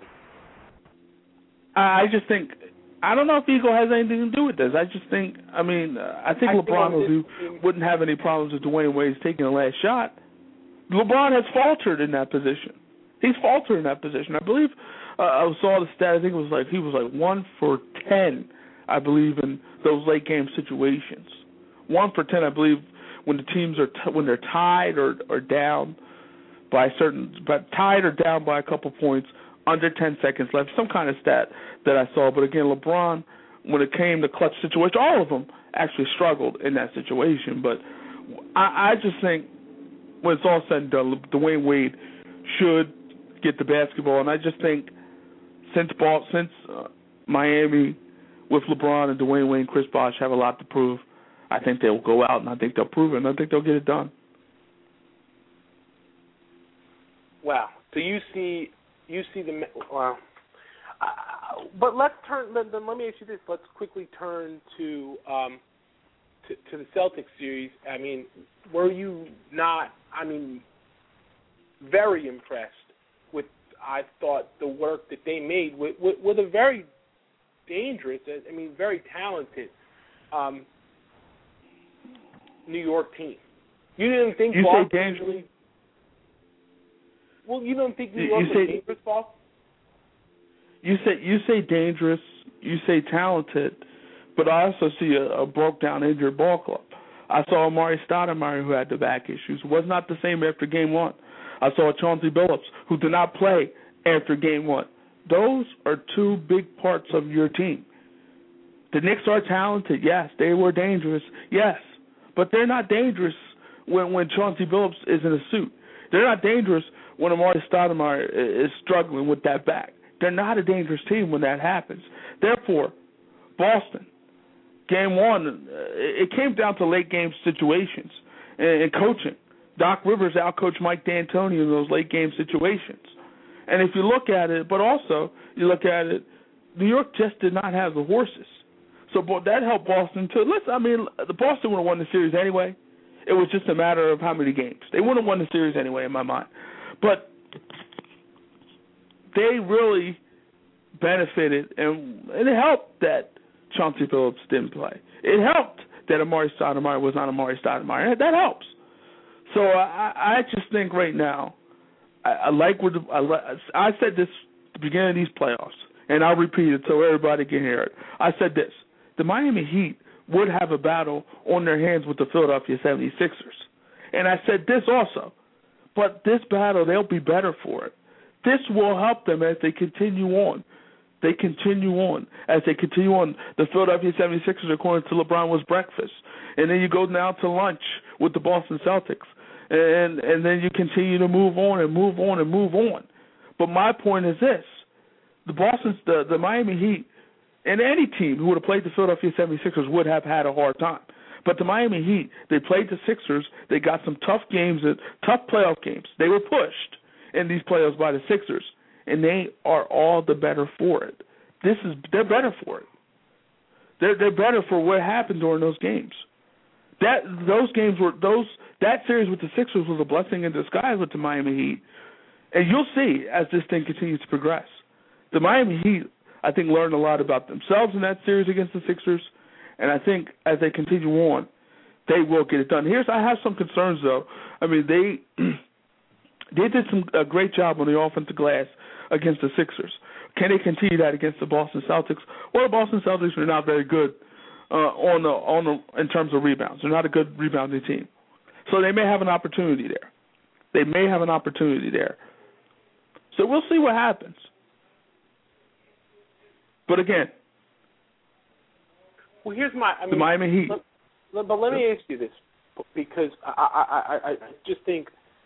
I just think, I don't know if ego has anything to do with this. I think LeBron wouldn't have any problems with Dwayne Wade taking the last shot. LeBron has faltered in that position. He's faltered in that position. I believe I saw the stat. I think it was he was 1 for 10, I believe, in those late game situations. 1 for 10, I believe, when the teams when they're tied or down by tied or down by a couple points, under 10 seconds left. Some kind of stat that I saw. But again, LeBron, when it came to clutch situation, all of them actually struggled in that situation. But I just think when it's all said and done, Dwayne Wade should get the basketball. And I just think since Miami with LeBron and Dwayne Wade and Chris Bosh have a lot to prove, I think they'll go out and I think they'll prove it and I think they'll get it done. Wow. So you see the wow. But let's turn. Then let me ask you this. Let's quickly turn to the Celtics series. I mean, were you not? I mean, very impressed with. I thought the work that they made with a very dangerous. I mean, very talented New York team. You didn't think you Boston say dangerous? Well, you don't think New York was dangerous, Paul? You say dangerous. You say talented, but I also see a broke down, injured ball club. I saw Amari Stoudemire who had the back issues. Was not the same after game one. I saw Chauncey Billups who did not play after game one. Those are two big parts of your team. The Knicks are talented, yes. They were dangerous, yes. But they're not dangerous when Chauncey Billups is in a suit. They're not dangerous when Amari Stoudemire is struggling with that back. They're not a dangerous team when that happens. Therefore, Boston, game one, it came down to late game situations and coaching. Doc Rivers outcoached Mike D'Antoni in those late game situations. And if you look at it, but also you look at it, New York just did not have the horses. So that helped Boston too. The Boston would have won the series anyway. It was just a matter of how many games. They would have won the series anyway in my mind. But they really benefited, and it helped that Chauncey Billups didn't play. It helped that Amari Stoudemire was not Amari Stoudemire. That helps. So I just think right now, I said this at the beginning of these playoffs, and I'll repeat it so everybody can hear it. I said this: the Miami Heat would have a battle on their hands with the Philadelphia 76ers. And I said this also, but this battle, they'll be better for it. This will help them as they continue on. As they continue on, the Philadelphia 76ers, according to LeBron, was breakfast. And then you go now to lunch with the Boston Celtics. And then you continue to move on and move on and move on. But my point is this: the Miami Heat and any team who would have played the Philadelphia 76ers would have had a hard time. But the Miami Heat, they played the Sixers. They got some tough games, tough playoff games. They were pushed in these playoffs by the Sixers, and they are all the better for it. They're better for it. They're better for what happened during those games. That series with the Sixers was a blessing in disguise with the Miami Heat, and you'll see as this thing continues to progress. The Miami Heat, I think, learned a lot about themselves in that series against the Sixers, and I think as they continue on, they will get it done. I have some concerns, though. I mean, they did a great job on the offensive glass against the Sixers. Can they continue that against the Boston Celtics? Well, the Boston Celtics are not very good in terms of rebounds. They're not a good rebounding team. So they may have an opportunity there. So we'll see what happens. But again, well, the Miami Heat. But let me ask you this, because I just think,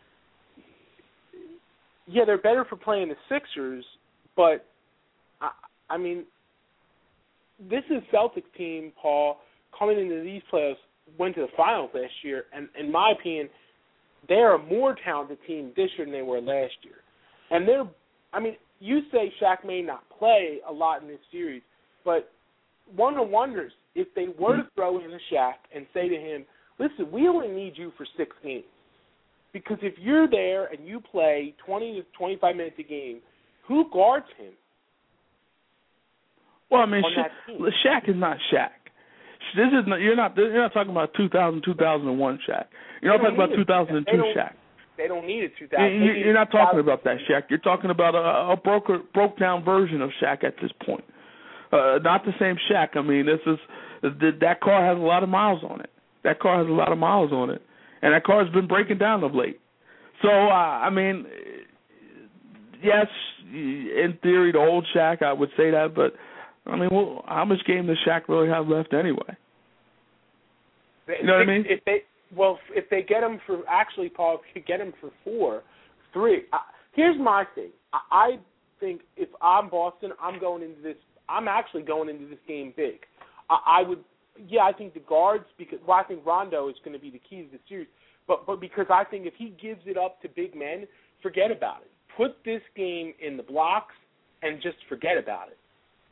yeah, they're better for playing the Sixers, but I mean, this is Celtics team, Paul, coming into these playoffs, went to the finals last year, and in my opinion, they're a more talented team this year than they were last year. And you say Shaq may not play a lot in this series, but one wonders if they were to throw in a Shaq and say to him, listen, we only need you for 6 games. Because if you're there and you play 20 to 25 minutes a game, who guards him? Well, I mean, Shaq is not Shaq. You're not talking about 2000, 2001 Shaq. You're not talking about 2002 Shaq. They don't need a 2000. You're not talking about that Shaq. You're talking about a broke down version of Shaq at this point. Not the same Shaq. I mean, that car has a lot of miles on it. And that car has been breaking down of late. So, I mean, yes, in theory, the old Shaq, I would say that, but I mean, how much game does Shaq really have left anyway? You know what I mean? If they get him for, actually, Paul, if you get him for 3. Here's my thing. I think if I'm Boston, I'm actually going into this game big. I think the guards, I think Rondo is going to be the key to the series, but because I think if he gives it up to big men, forget about it. Put this game in the blocks and just forget about it.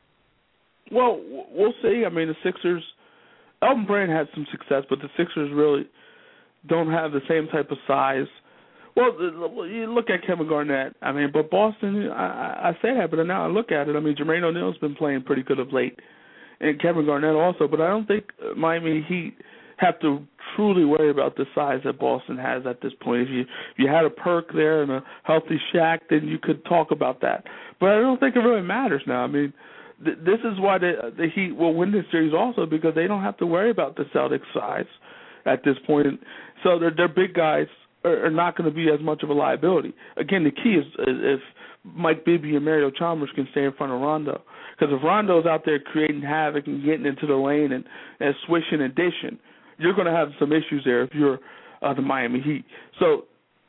Well, we'll see. I mean, the Sixers, Elton Brand had some success, but the Sixers really don't have the same type of size. Well, you look at Kevin Garnett. I mean, but Boston, I say that, but now I look at it. I mean, Jermaine O'Neal's been playing pretty good of late, and Kevin Garnett also. But I don't think Miami Heat have to truly worry about the size that Boston has at this point. If you had a Perk there and a healthy Shaq, then you could talk about that. But I don't think it really matters now. I mean, this is why the Heat will win this series also, because they don't have to worry about the Celtics' size at this point. So their big guys are not going to be as much of a liability. Again, the key is if Mike Bibby and Mario Chalmers can stay in front of Rondo. Because if Rondo's out there creating havoc and getting into the lane and swishing and dishing, you're going to have some issues there if you're the Miami Heat. So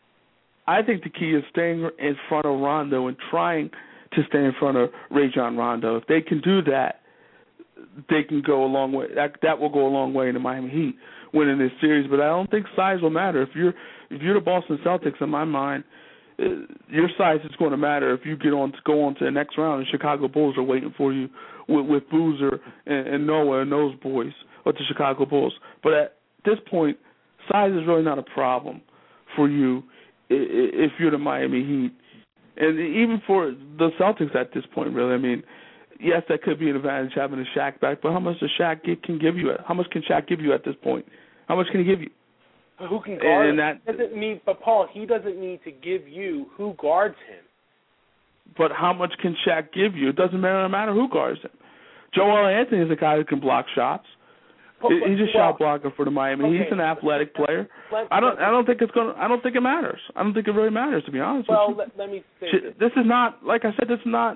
I think the key is staying in front of Rondo and trying to stay in front of Rajon Rondo. If they can do that, they can go a long way. That will go a long way in the Miami Heat winning this series. But I don't think size will matter. If you're the Boston Celtics, in my mind, your size is going to matter if you go on to the next round. The Chicago Bulls are waiting for you with Boozer and Noah and those boys, or the Chicago Bulls. But at this point, size is really not a problem for you if you're the Miami Heat. And even for the Celtics at this point, really, I mean, yes, that could be an advantage having a Shaq back, but how much does Shaq can give you? How much can Shaq give you at this point? How much can he give you? Who can guard him? Doesn't need, but Paul, he doesn't need to give you who guards him. But how much can Shaq give you? It doesn't matter who guards him. Joel Anthony is a guy who can block shots. He's a shot blocker for the Miami. Okay. He's an athletic player. I don't think it matters. I don't think it really matters, to be honest with you. Well, let me say this is not, like I said, this is not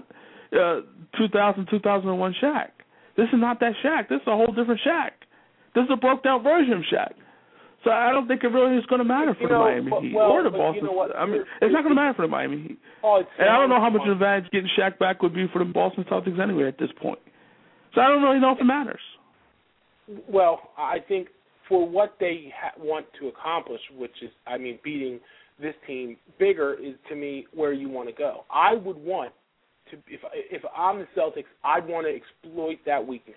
2000, 2001 Shaq. This is not that Shaq. This is a whole different Shaq. This is a broke-down version of Shaq. So I don't think it really is going to matter for the Miami Heat or the Boston. You know, I mean, it's not going to matter for the Miami Heat. And I don't know how much of an advantage getting Shaq back would be for the Boston Celtics anyway at this point. So I don't really know if it matters. Well, I think for what they want to accomplish, which is, I mean, beating this team bigger, is to me where you want to go. I would want to, if I'm the Celtics, I'd want to exploit that weakness.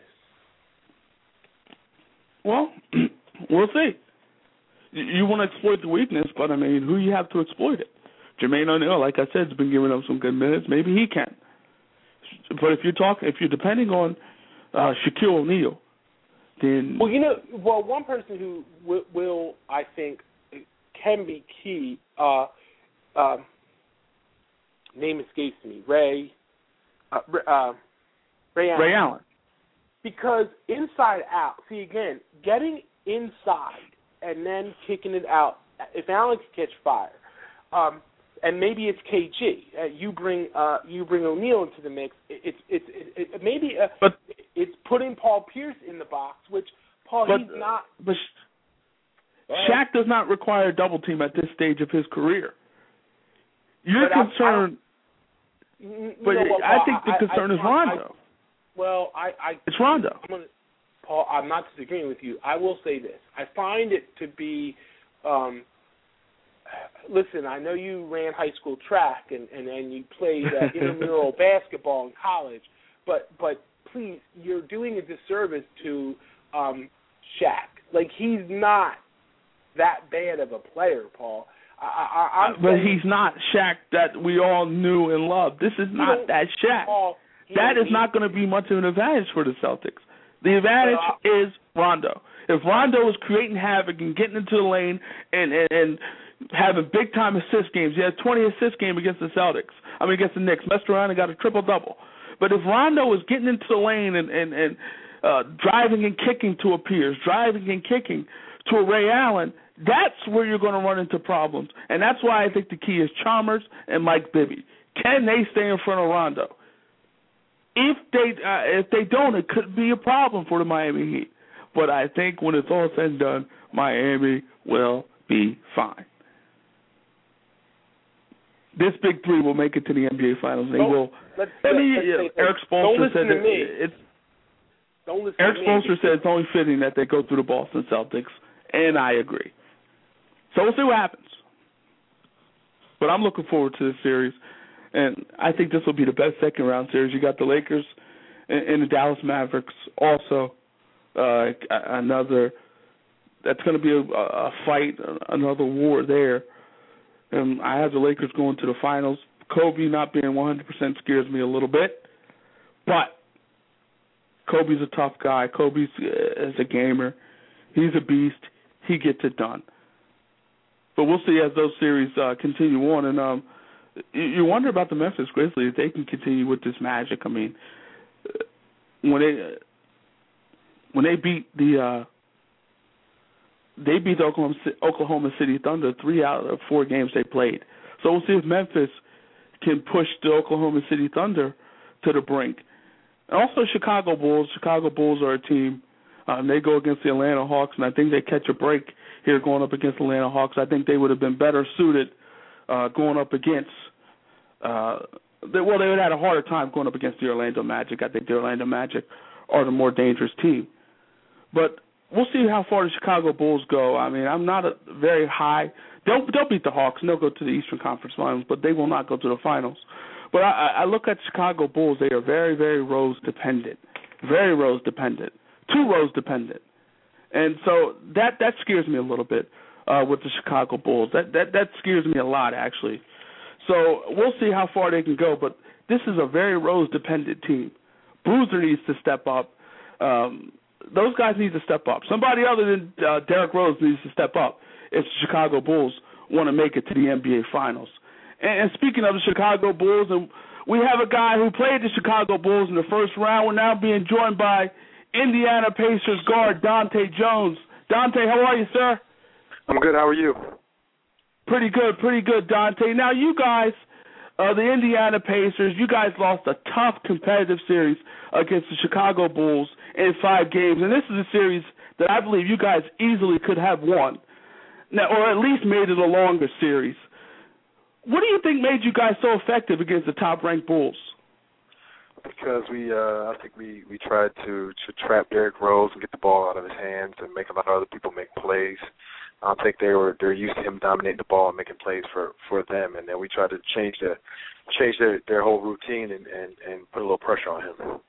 Well, we'll see. You want to exploit the weakness, but I mean, who you have to exploit it? Jermaine O'Neal, like I said, has been giving up some good minutes. Maybe he can. But if you're depending on Shaquille O'Neal, then one person who will I think can be key. Name escapes me. Ray Allen. Because inside out, see again, getting inside and then kicking it out. If Allen can catch fire, and maybe it's KG. You bring O'Neal into the mix. It's putting Paul Pierce in the box, which he's not. But Shaq does not require a double team at this stage of his career. You're concerned, I think the concern is Rondo. It's Rondo. Paul, I'm not disagreeing with you. I will say this. I find it to be, listen, I know you ran high school track and you played intramural basketball in college, but please, you're doing a disservice to Shaq. Like, he's not that bad of a player, Paul. But he's not Shaq that we all knew and loved. This is not that Shaq. Paul, that is not going to be much of an advantage for the Celtics. The advantage is Rondo. If Rondo is creating havoc and getting into the lane and having big-time assist games, he had a 20 assist game against the Knicks, messed around and got a triple-double. But if Rondo is getting into the lane and driving and kicking to a Pierce, driving and kicking to a Ray Allen, that's where you're going to run into problems. And that's why I think the key is Chalmers and Mike Bibby. Can they stay in front of Rondo? If they don't, it could be a problem for the Miami Heat. But I think when it's all said and done, Miami will be fine. This big three will make it to the NBA Finals. They will. Eric Spoelstra said Eric Spoelstra said it's only fitting that they go through the Boston Celtics, and I agree. So we'll see what happens. But I'm looking forward to this series, and I think this will be the best second-round series. You got the Lakers and the Dallas Mavericks also. Another that's going to be a fight, another war there. I have the Lakers going to the finals. Kobe not being 100% scares me a little bit, but Kobe's a tough guy. Kobe's is a gamer. He's a beast. He gets it done. But we'll see as those series continue on. And you wonder about the Memphis Grizzlies if they can continue with this magic. I mean, when they beat the Oklahoma City Thunder 3 out of 4 games they played. So we'll see if Memphis can push the Oklahoma City Thunder to the brink. And also Chicago Bulls. Chicago Bulls are a team. They go against the Atlanta Hawks, and I think they catch a break here going up against the Atlanta Hawks. I think they would have been better suited going up against they would have had a harder time going up against the Orlando Magic. I think the Orlando Magic are the more dangerous team. But we'll see how far the Chicago Bulls go. I mean, I'm not very high. They'll beat the Hawks, and they'll go to the Eastern Conference Finals, but they will not go to the finals. But I look at Chicago Bulls. They are very, very Rose-dependent. Very Rose-dependent. Too Rose-dependent. And so that scares me a little bit with the Chicago Bulls. That scares me a lot, actually. So we'll see how far they can go, but this is a very Rose-dependent team. Bruiser needs to step up. Those guys need to step up. Somebody other than Derrick Rose needs to step up if the Chicago Bulls want to make it to the NBA Finals. And speaking of the Chicago Bulls, and we have a guy who played the Chicago Bulls in the first round. We're now being joined by Indiana Pacers guard Dante Jones. Dante, how are you, sir? I'm good. How are you? Pretty good, Dante. Now, you guys, the Indiana Pacers, you guys lost a tough competitive series against the Chicago Bulls in 5 games, and this is a series that I believe you guys easily could have won, now, or at least made it a longer series. What do you think made you guys so effective against the top-ranked Bulls? Because I think we tried to trap Derrick Rose and get the ball out of his hands and make a lot of other people make plays. I think they're used to him dominating the ball and making plays for them, and then we tried to change their whole routine and put a little pressure on him.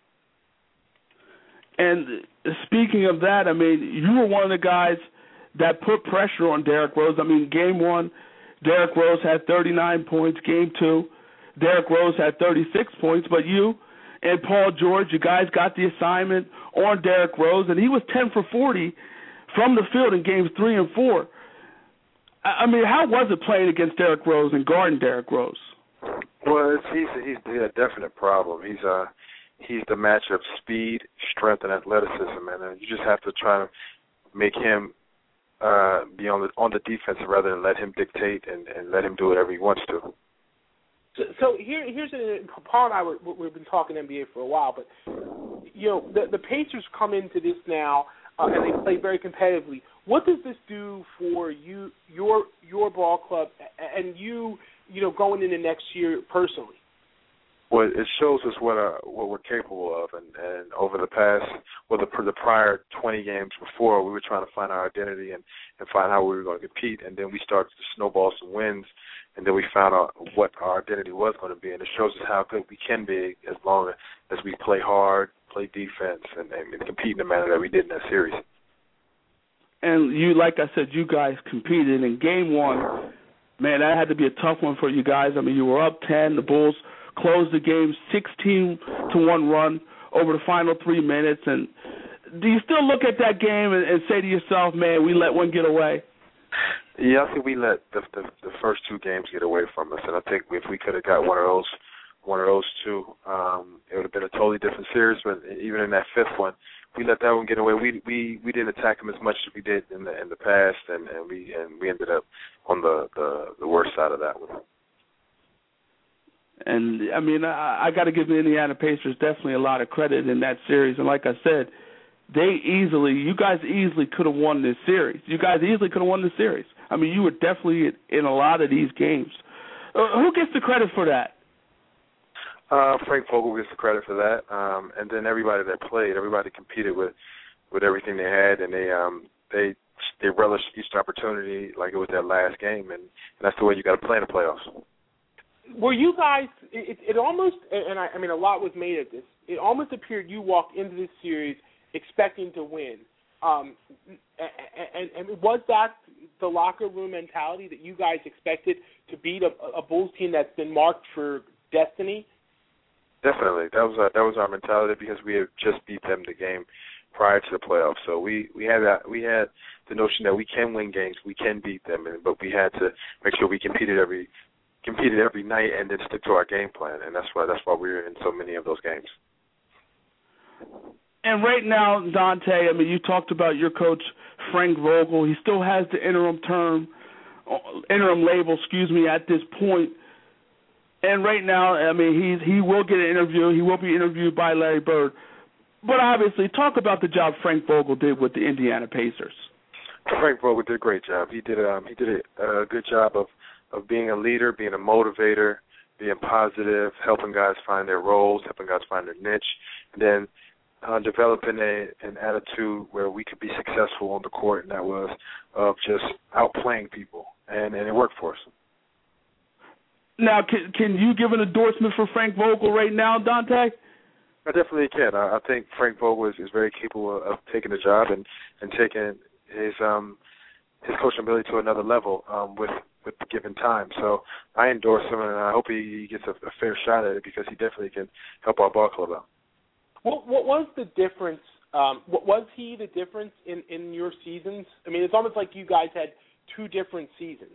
And speaking of that, I mean, you were one of the guys that put pressure on Derrick Rose. I mean, Game 1, Derrick Rose had 39 points. Game 2, Derrick Rose had 36 points. But you and Paul George, you guys got the assignment on Derrick Rose, and he was 10 for 40 from the field in Games 3 and 4. I mean, how was it playing against Derrick Rose and guarding Derrick Rose? Well, he's a definite problem. He's the match of speed, strength, and athleticism, and you just have to try to make him be on the defense rather than let him dictate and let him do whatever he wants to. So here's Paul and I we've been talking NBA for a while, but you know the Pacers come into this now and they play very competitively. What does this do for you, your ball club, and you know going into next year personally? Well, it shows us what we're capable of, and over the past, the prior 20 games before, we were trying to find our identity and find how we were going to compete, and then we started to snowball some wins, and then we found out what our identity was going to be, and it shows us how good we can be as long as we play hard, play defense, and compete in the manner that we did in that series. And you, like I said, you guys competed in Game 1. Man, that had to be a tough one for you guys. I mean, you were up 10. The Bulls closed the game 16-1 run over the final 3 minutes. And do you still look at that game and say to yourself, man, we let one get away? Yeah, I think we let the first 2 games get away from us, and I think if we could have got one of those 2, it would have been a totally different series. But even in that 5th one, we let that one get away. We didn't attack them as much as we did in the past, and we ended up on the worst side of that one. And, I mean, I got to give the Indiana Pacers definitely a lot of credit in that series. And like I said, you guys easily could have won this series. I mean, you were definitely in a lot of these games. Who gets the credit for that? Frank Vogel gets the credit for that. And then everybody that played, everybody competed with everything they had, and they relish each opportunity like it was their last game, and that's the way you got to play in the playoffs. Were you guys? It almost, and I mean, a lot was made of this. It almost appeared you walked into this series expecting to win. And was that the locker room mentality that you guys expected to beat a Bulls team that's been marked for destiny? Definitely, that was our mentality because we had just beat them the game prior to the playoffs. So we had the notion that we can win games, we can beat them, but we had to make sure we competed every night and then stick to our game plan, and that's why we were in so many of those games. And right now, Dante, I mean, you talked about your coach, Frank Vogel. He still has the interim label, at this point. And right now, I mean, he will get an interview. He will be interviewed by Larry Bird. But obviously, talk about the job Frank Vogel did with the Indiana Pacers. Frank Vogel did a great job. He did a good job of being a leader, being a motivator, being positive, helping guys find their roles, helping guys find their niche, and then developing an attitude where we could be successful on the court, and that was of just outplaying people, and it worked for us. Now, can you give an endorsement for Frank Vogel right now, Dante? I definitely can. I think Frank Vogel is very capable of taking the job and taking his coaching ability to another level with given time. So I endorse him, and I hope he gets a fair shot at it because he definitely can help our ball club out. What was the difference? Was he the difference in your seasons? I mean, it's almost like you guys had two different seasons.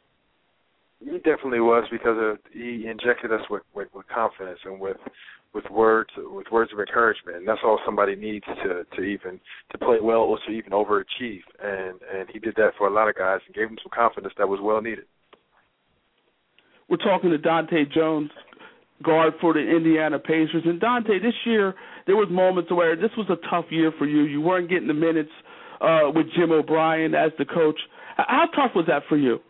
He definitely was because he injected us with confidence and with words of encouragement, and that's all somebody needs to play well or to even overachieve. And he did that for a lot of guys and gave them some confidence that was well needed. We're talking to Dante Jones, guard for the Indiana Pacers. And Dante, this year there was moments where this was a tough year for you. You weren't getting the minutes with Jim O'Brien as the coach. How tough was that for you?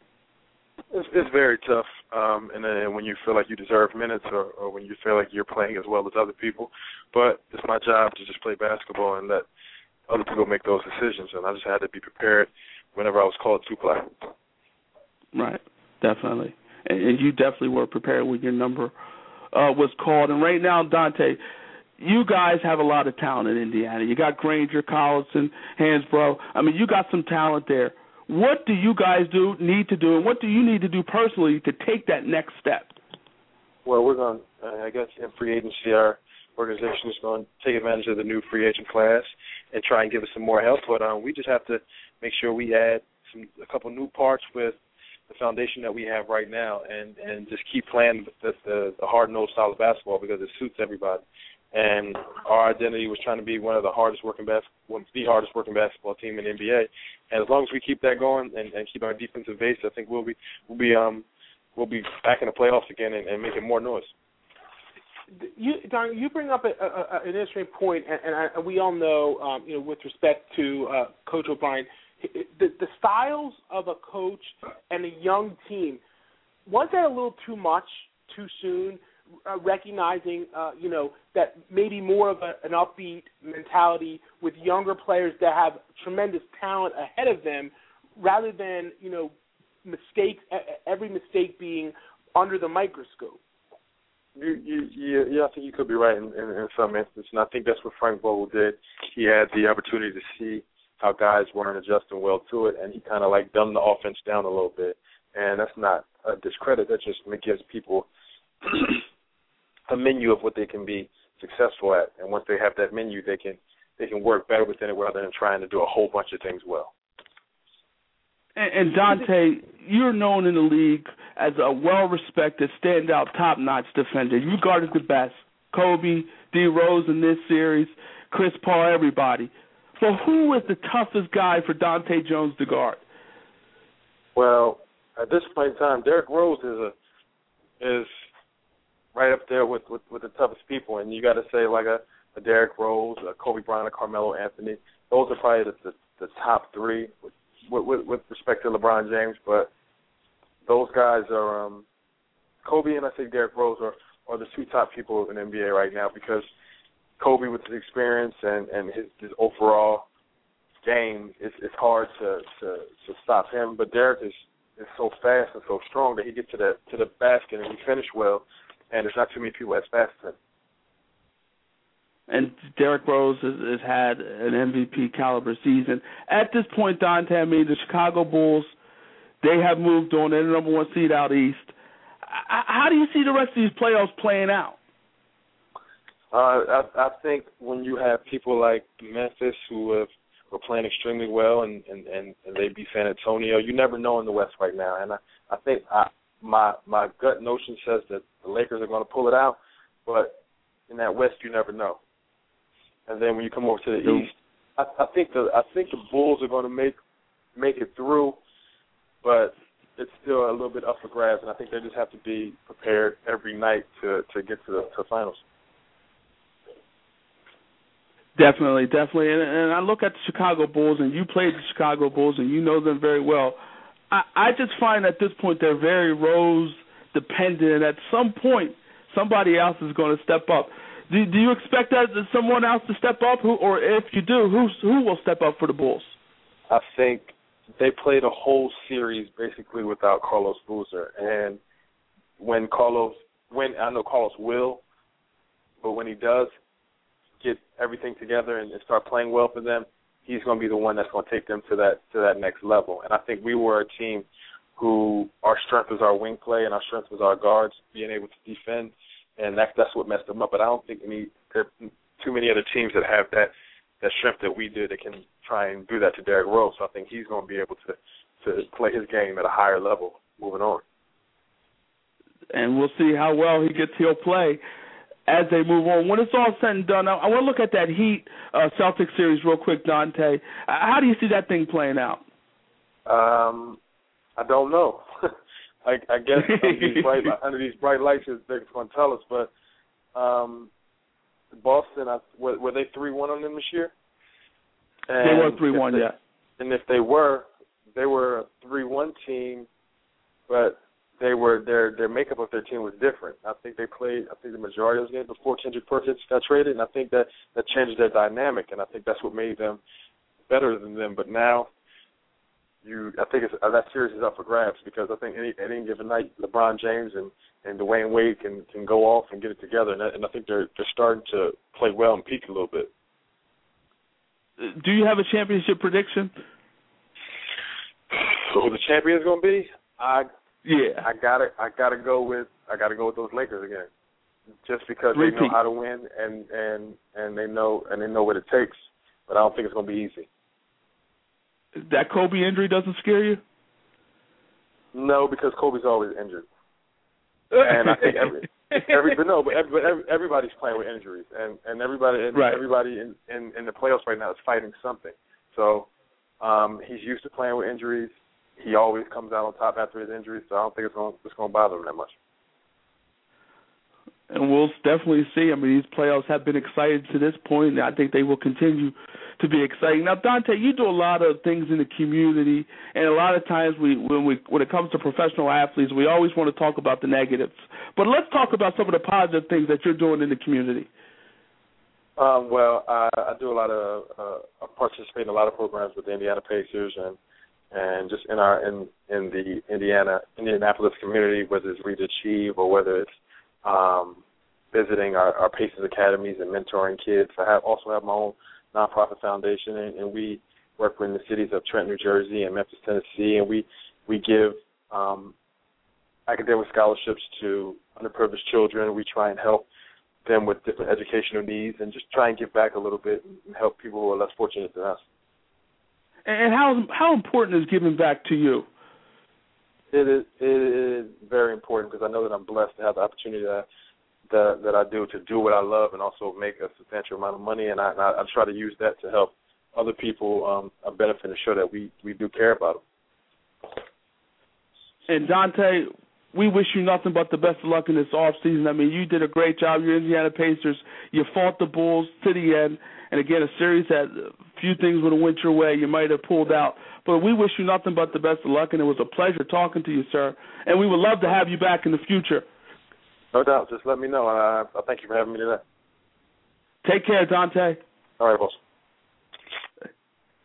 It's very tough, and then when you feel like you deserve minutes or when you feel like you're playing as well as other people. But it's my job to just play basketball and let other people make those decisions, and I just had to be prepared whenever I was called to play. Right, definitely. And you definitely were prepared when your number was called. And right now, Dante, you guys have a lot of talent in Indiana. You got Granger, Collison, Hansbrough. I mean, you got some talent there. What do you guys need to do, and what do you need to do personally to take that next step? Well, we're going to, I guess, in free agency, our organization is going to take advantage of the new free agent class and try and give us some more help. But we just have to make sure we add a couple new parts with the foundation that we have right now and just keep playing the hard-nosed style of basketball because it suits everybody. And our identity was trying to be one of the hardest working basketball team in the NBA. And as long as we keep that going and keep our defensive base, I think we'll be back in the playoffs again and making more noise. Don, you bring up an interesting point, and we all know, with respect to Coach O'Brien, the styles of a coach and a young team. Was that a little too much, too soon? Recognizing, that maybe more of an upbeat mentality with younger players that have tremendous talent ahead of them, rather than mistakes. Every mistake being under the microscope. Yeah, I think you could be right in some instances, and I think that's what Frank Vogel did. He had the opportunity to see how guys weren't adjusting well to it, and he kind of like dumbed the offense down a little bit. And that's not a discredit. That just gives people a menu of what they can be successful at, and once they have that menu, they can work better within it rather than trying to do a whole bunch of things well. And Dante, you're known in the league as a well-respected, standout, top-notch defender. You guarded the best: Kobe, D. Rose in this series, Chris Paul, everybody. So who was the toughest guy for Dante Jones to guard? Well, at this point in time, Derrick Rose is right up there with the toughest people, and you got to say like a Derrick Rose, a Kobe Bryant, a Carmelo Anthony. Those are probably the top three with respect to LeBron James. But those guys are Kobe and I think Derrick Rose are the two top people in the NBA right now because Kobe with his experience and his overall game, it's hard to stop him. But Derek is so fast and so strong that he gets to the basket and he finishes well, and there's not too many people as fast as him. And Derrick Rose has had an MVP caliber season. At this point, Dante, I mean, the Chicago Bulls, they have moved on. They're the number one seed out east. How do you see the rest of these playoffs playing out? I think when you have people like Memphis who are playing extremely well and they beat San Antonio, you never know in the West right now. And I think my gut notion says that the Lakers are going to pull it out, but in that West you never know. And then when you come over to the East, I think the Bulls are going to make it through, but it's still a little bit up for grabs, and I think they just have to be prepared every night to get to the finals. Definitely. And I look at the Chicago Bulls, and you played the Chicago Bulls, and you know them very well. I just find at this point they're very Rose-dependent, and at some point somebody else is going to step up. Do you expect that someone else to step up, or if you do, who will step up for the Bulls? I think they played a whole series basically without Carlos Boozer, and I know Carlos will, but when he does get everything together and start playing well for them, he's going to be the one that's going to take them to that next level. And I think we were a team who our strength was our wing play and our strength was our guards being able to defend, and that's what messed them up. But I don't think there are too many other teams that have that strength that we did that can try and do that to Derrick Rose. So I think he's going to be able to play his game at a higher level moving on. And we'll see how well he'll play as they move on. When it's all said and done, I want to look at that Heat Celtics series real quick, Dante. How do you see that thing playing out? I don't know. I guess under these bright lights, they're going to tell us. But Boston, were they 3-1 on them this year? And they were 3-1, yeah. And if they were a 3-1 team, but their makeup of their team was different. I think they played the majority of those games before Kendrick Perkins got traded, and I think that changed their dynamic, and I think that's what made them better than them. But now I think that series is up for grabs because I think any given night LeBron James and Dwayne Wade can go off and get it together, and I think they're starting to play well and peak a little bit. Do you have a championship prediction? So who the champion is going to be? I gotta go with those Lakers again, just because they know how to win and they know what it takes. But I don't think it's going to be easy. That Kobe injury doesn't scare you? No, because Kobe's always injured, and I think everybody's playing with injuries, and everybody in the playoffs right now is fighting something. So he's used to playing with injuries. He always comes out on top after his injury, so I don't think it's going to bother him that much. And we'll definitely see. I mean, these playoffs have been exciting to this point, and I think they will continue to be exciting. Now, Dante, you do a lot of things in the community, and a lot of times when it comes to professional athletes, we always want to talk about the negatives. But let's talk about some of the positive things that you're doing in the community. Well, I do a lot of I participate in a lot of programs with the Indiana Pacers and just in the Indianapolis community, whether it's Read to Achieve or whether it's visiting our Pacers academies and mentoring kids. I also have my own nonprofit foundation, and we work in the cities of Trenton, New Jersey, and Memphis, Tennessee, and we give academic scholarships to underprivileged children. We try and help them with different educational needs and just try and give back a little bit and help people who are less fortunate than us. And how important is giving back to you? It is very important because I know that I'm blessed to have the opportunity that I do to do what I love and also make a substantial amount of money, and I try to use that to help other people benefit and show that we do care about them. And Dante, we wish you nothing but the best of luck in this off season. I mean, you did a great job. You're Indiana Pacers. You fought the Bulls to the end. And again, a series that a few things would have went your way. You might have pulled out. But we wish you nothing but the best of luck, and it was a pleasure talking to you, sir. And we would love to have you back in the future. No doubt. Just let me know. I thank you for having me today. Take care, Dante. All right, boss.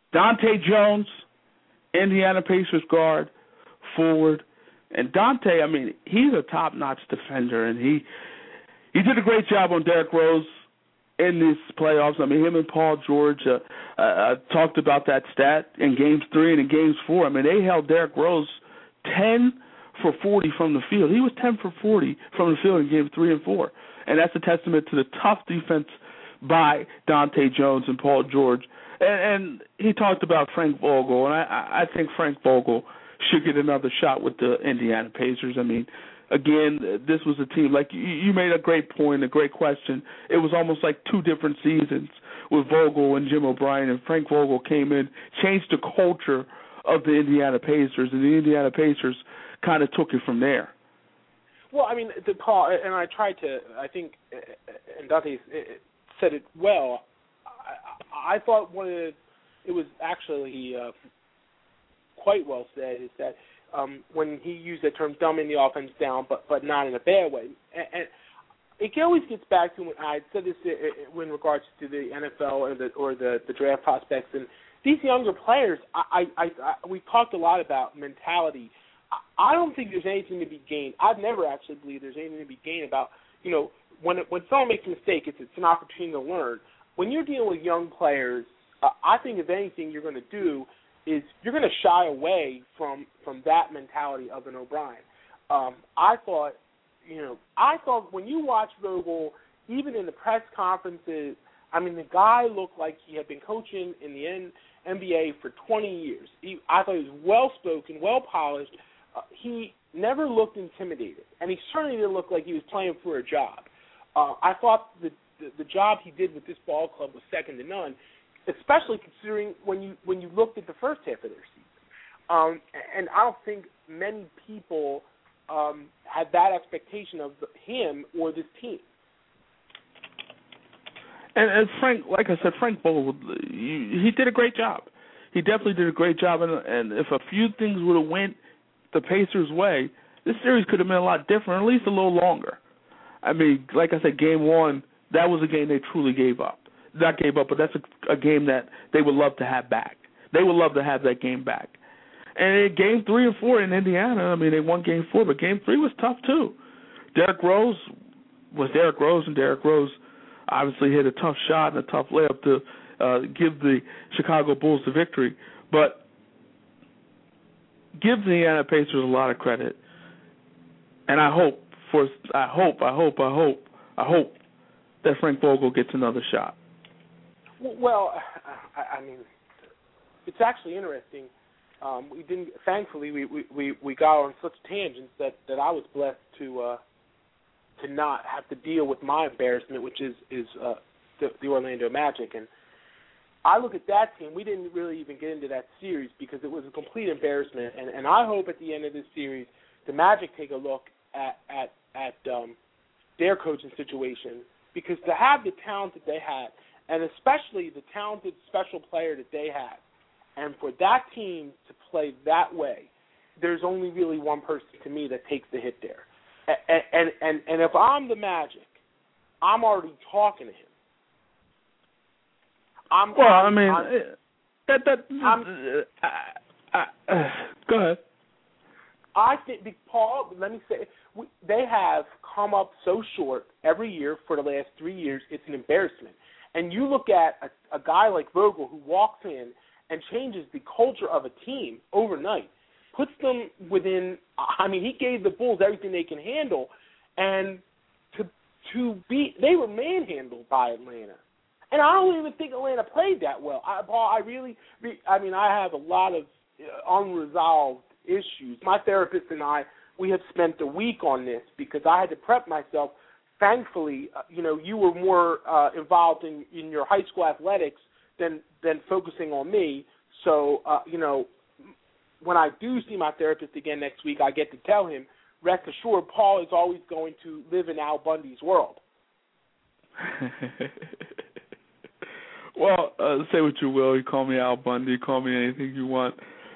Dante Jones, Indiana Pacers guard, forward. And Dante, I mean, he's a top-notch defender, and he did a great job on Derrick Rose in these playoffs. I mean, him and Paul George talked about that stat in Games 3 and in Games 4. I mean, they held Derrick Rose 10 for 40 from the field. He was 10 for 40 from the field in Games 3 and 4. And that's a testament to the tough defense by Dante Jones and Paul George. And he talked about Frank Vogel, and I think Frank Vogel should get another shot with the Indiana Pacers. I mean, again, this was a team, like you made a great point, a great question. It was almost like two different seasons with Vogel and Jim O'Brien, and Frank Vogel came in, changed the culture of the Indiana Pacers, and the Indiana Pacers kind of took it from there. Well, I mean, Paul, and I tried to, I think, and Dante said it well. I thought it was actually quite well said, is that when he used the term dumbing the offense down, but not in a bad way. And it always gets back to when I said this in regards to the NFL or the draft prospects and these younger players. We talked a lot about mentality. I don't think there's anything to be gained. I've never actually believed there's anything to be gained about, when someone makes a mistake, it's an opportunity to learn. When you're dealing with young players, I think if anything you're going to do is you're going to shy away from that mentality of an O'Brien. I thought when you watch Vogel, even in the press conferences, I mean, the guy looked like he had been coaching in the NBA for 20 years. I thought he was well-spoken, well-polished. He never looked intimidated, and he certainly didn't look like he was playing for a job. I thought the job he did with this ball club was second to none, especially considering when you looked at the first half of their season. And I don't think many people had that expectation of him or this team. And Frank, like I said, Frank Vogel, he did a great job. He definitely did a great job. And if a few things would have went the Pacers' way, this series could have been a lot different, at least a little longer. I mean, like I said, Game 1, that was a game they truly gave up. Not gave up, but that's a game that they would love to have back. They would love to have that game back. And in Game 3 and 4 in Indiana, I mean, they won Game 4, but Game 3 was tough too. Derrick Rose was Derrick Rose, and Derrick Rose obviously hit a tough shot and a tough layup to give the Chicago Bulls the victory. But give the Indiana Pacers a lot of credit, and I hope that Frank Vogel gets another shot. Well, I mean, it's actually interesting. We didn't. Thankfully, we got on such tangents that I was blessed to not have to deal with my embarrassment, which is the Orlando Magic. And I look at that team. We didn't really even get into that series because it was a complete embarrassment. And I hope at the end of this series, the Magic take a look at their coaching situation, because to have the talent that they had, and especially the talented special player that they had, and for that team to play that way, there's only really one person to me that takes the hit there. And if I'm the Magic, I'm already talking to him. Go ahead. I think, Paul, let me say, they have come up so short every year for the last 3 years, it's an embarrassment. And you look at a guy like Vogel who walks in and changes the culture of a team overnight, puts them within, I mean, he gave the Bulls everything they can handle, and they were manhandled by Atlanta. And I don't even think Atlanta played that well. Paul, I have a lot of unresolved issues. My therapist and I, we have spent a week on this because I had to prep myself. Thankfully, you were more involved in your high school athletics than focusing on me. So, when I do see my therapist again next week, I get to tell him, rest assured, Paul is always going to live in Al Bundy's world. Well, say what you will. You call me Al Bundy. Call me anything you want.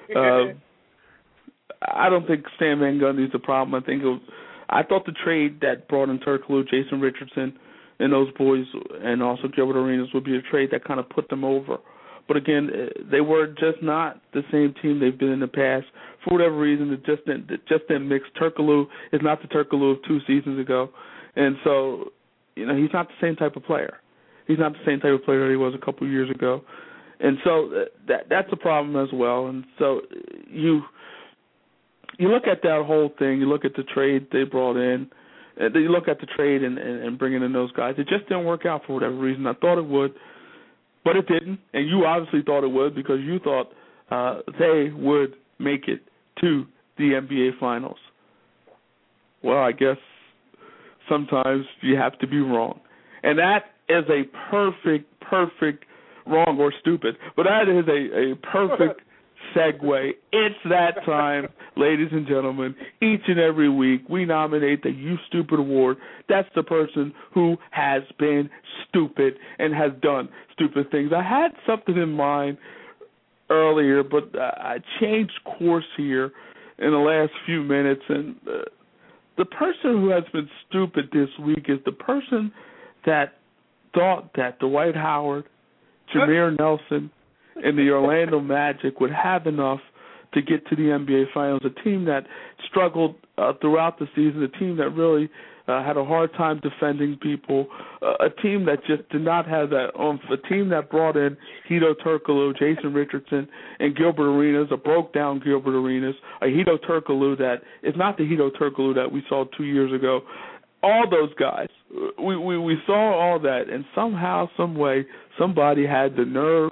I don't think Stan Van Gundy's a problem. I thought the trade that brought in Turkoglu, Jason Richardson, and those boys, and also Gilbert Arenas would be a trade that kind of put them over. But again, they were just not the same team they've been in the past. For whatever reason, it just didn't mix. Turkoglu is not the Turkoglu of 2 seasons ago. And so, he's not the same type of player. He's not the same type of player he was a couple years ago. And so that's a problem as well. And so you look at that whole thing, you look at the trade they brought in, you look at the trade and bringing in those guys. It just didn't work out for whatever reason. I thought it would, but it didn't. And you obviously thought it would because you thought they would make it to the NBA Finals. Well, I guess sometimes you have to be wrong. And that is a perfect wrong or stupid, but that is a perfect segue. It's that time, ladies and gentlemen. Each and every week we nominate the You Stupid Award. That's the person who has been stupid and has done stupid things. I had something in mind earlier, but I changed course here in the last few minutes, and the person who has been stupid this week is the person that thought that Dwight Howard, Jameer Nelson, and the Orlando Magic would have enough to get to the NBA Finals, a team that struggled throughout the season, a team that really had a hard time defending people, a team that just did not have that oomph, a team that brought in Hedo Turkoglu, Jason Richardson, and Gilbert Arenas, a broke-down Gilbert Arenas, a Hedo Turkoglu that is not the Hedo Turkoglu that we saw 2 years ago. All those guys, we saw all that, and somehow, some way, somebody had the nerve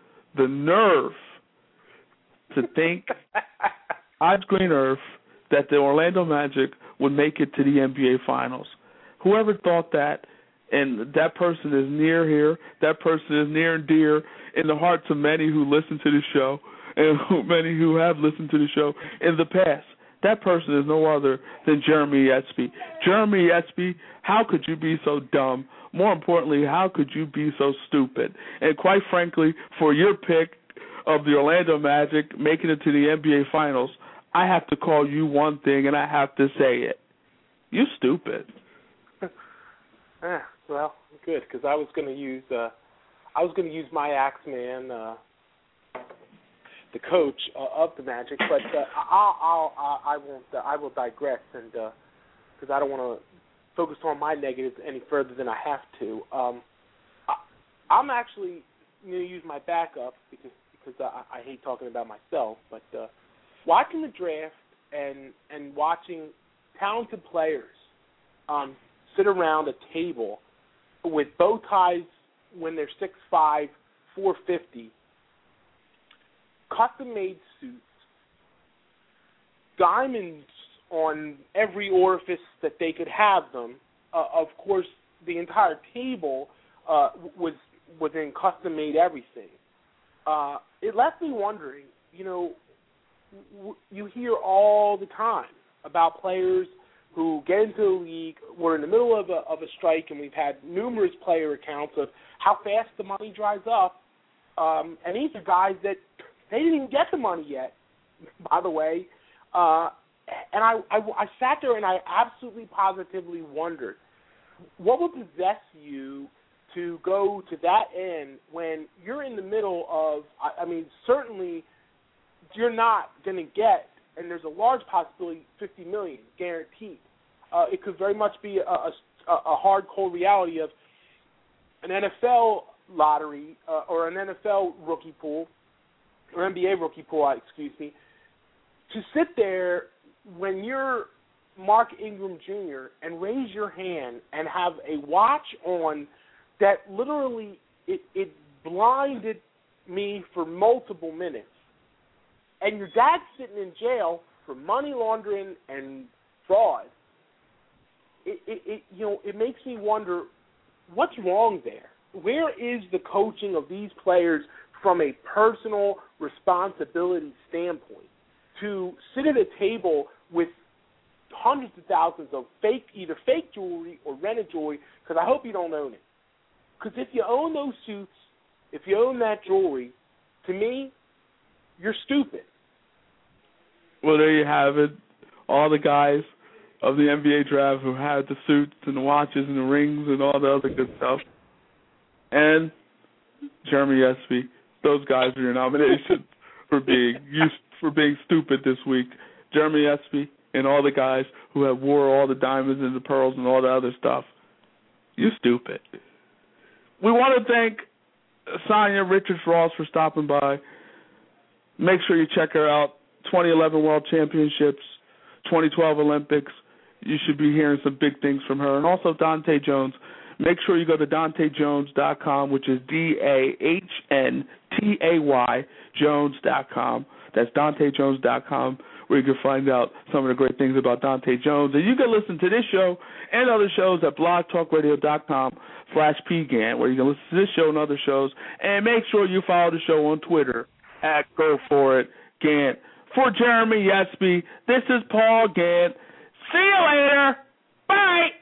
to think, odds green earth, that the Orlando Magic would make it to the NBA Finals. Whoever thought that, and that person is near here, that person is near and dear in the hearts of many who listen to the show and many who have listened to the show in the past. That person is no other than Jeremy Espy. Jeremy Espy, how could you be so dumb? More importantly, how could you be so stupid? And quite frankly, for your pick of the Orlando Magic making it to the NBA Finals, I have to call you one thing, and I have to say it. You stupid. Well, good, because I was going to use my Axeman, the coach of the Magic, but I will digress, and because I don't want to focus on my negatives any further than I have to. I'm actually going to use my backup because I hate talking about myself, but watching the draft and watching talented players sit around a table with bow ties when they're 6'5", 450, custom-made suits, diamonds on every orifice that they could have them. Of course, the entire table was in custom-made everything. It left me wondering, you hear all the time about players who get into the league. We're in the middle of a strike, and we've had numerous player accounts of how fast the money dries up. And these are guys that they didn't even get the money yet, by the way. And I sat there and I absolutely positively wondered, what would possess you to go to that end when you're in the middle of, certainly you're not going to get, and there's a large possibility, $50 million guaranteed. It could very much be a hard, cold reality of an NFL lottery or an NFL rookie pool, or NBA rookie pool, to sit there when you're Mark Ingram Jr. and raise your hand and have a watch on that literally it blinded me for multiple minutes. And your dad's sitting in jail for money laundering and fraud. It makes me wonder, what's wrong there? Where is the coaching of these players from a personal responsibility standpoint to sit at a table with hundreds of thousands of either fake jewelry or rented jewelry? Because I hope you don't own it. Because if you own those suits, if you own that jewelry, to me, you're stupid. Well, there you have it. All the guys of the NBA draft who had the suits and the watches and the rings and all the other good stuff. And Jeremy Espy, those guys are your nomination for being stupid this week. Jeremy Espy and all the guys who have wore all the diamonds and the pearls and all the other stuff. You stupid. We want to thank Sonia Richards-Ross for stopping by. Make sure you check her out. 2011 World Championships, 2012 Olympics. You should be hearing some big things from her. And also Dante Jones. Make sure you go to DanteJones.com, which is DAHNTAY Jones.com. That's DanteJones.com, where you can find out some of the great things about Dante Jones. And you can listen to this show and other shows at blogtalkradio.com/PGant, where you can listen to this show and other shows. And make sure you follow the show on Twitter at GoForItGant. For Jeremy Espy, this is Paul Gant. See you later. Bye.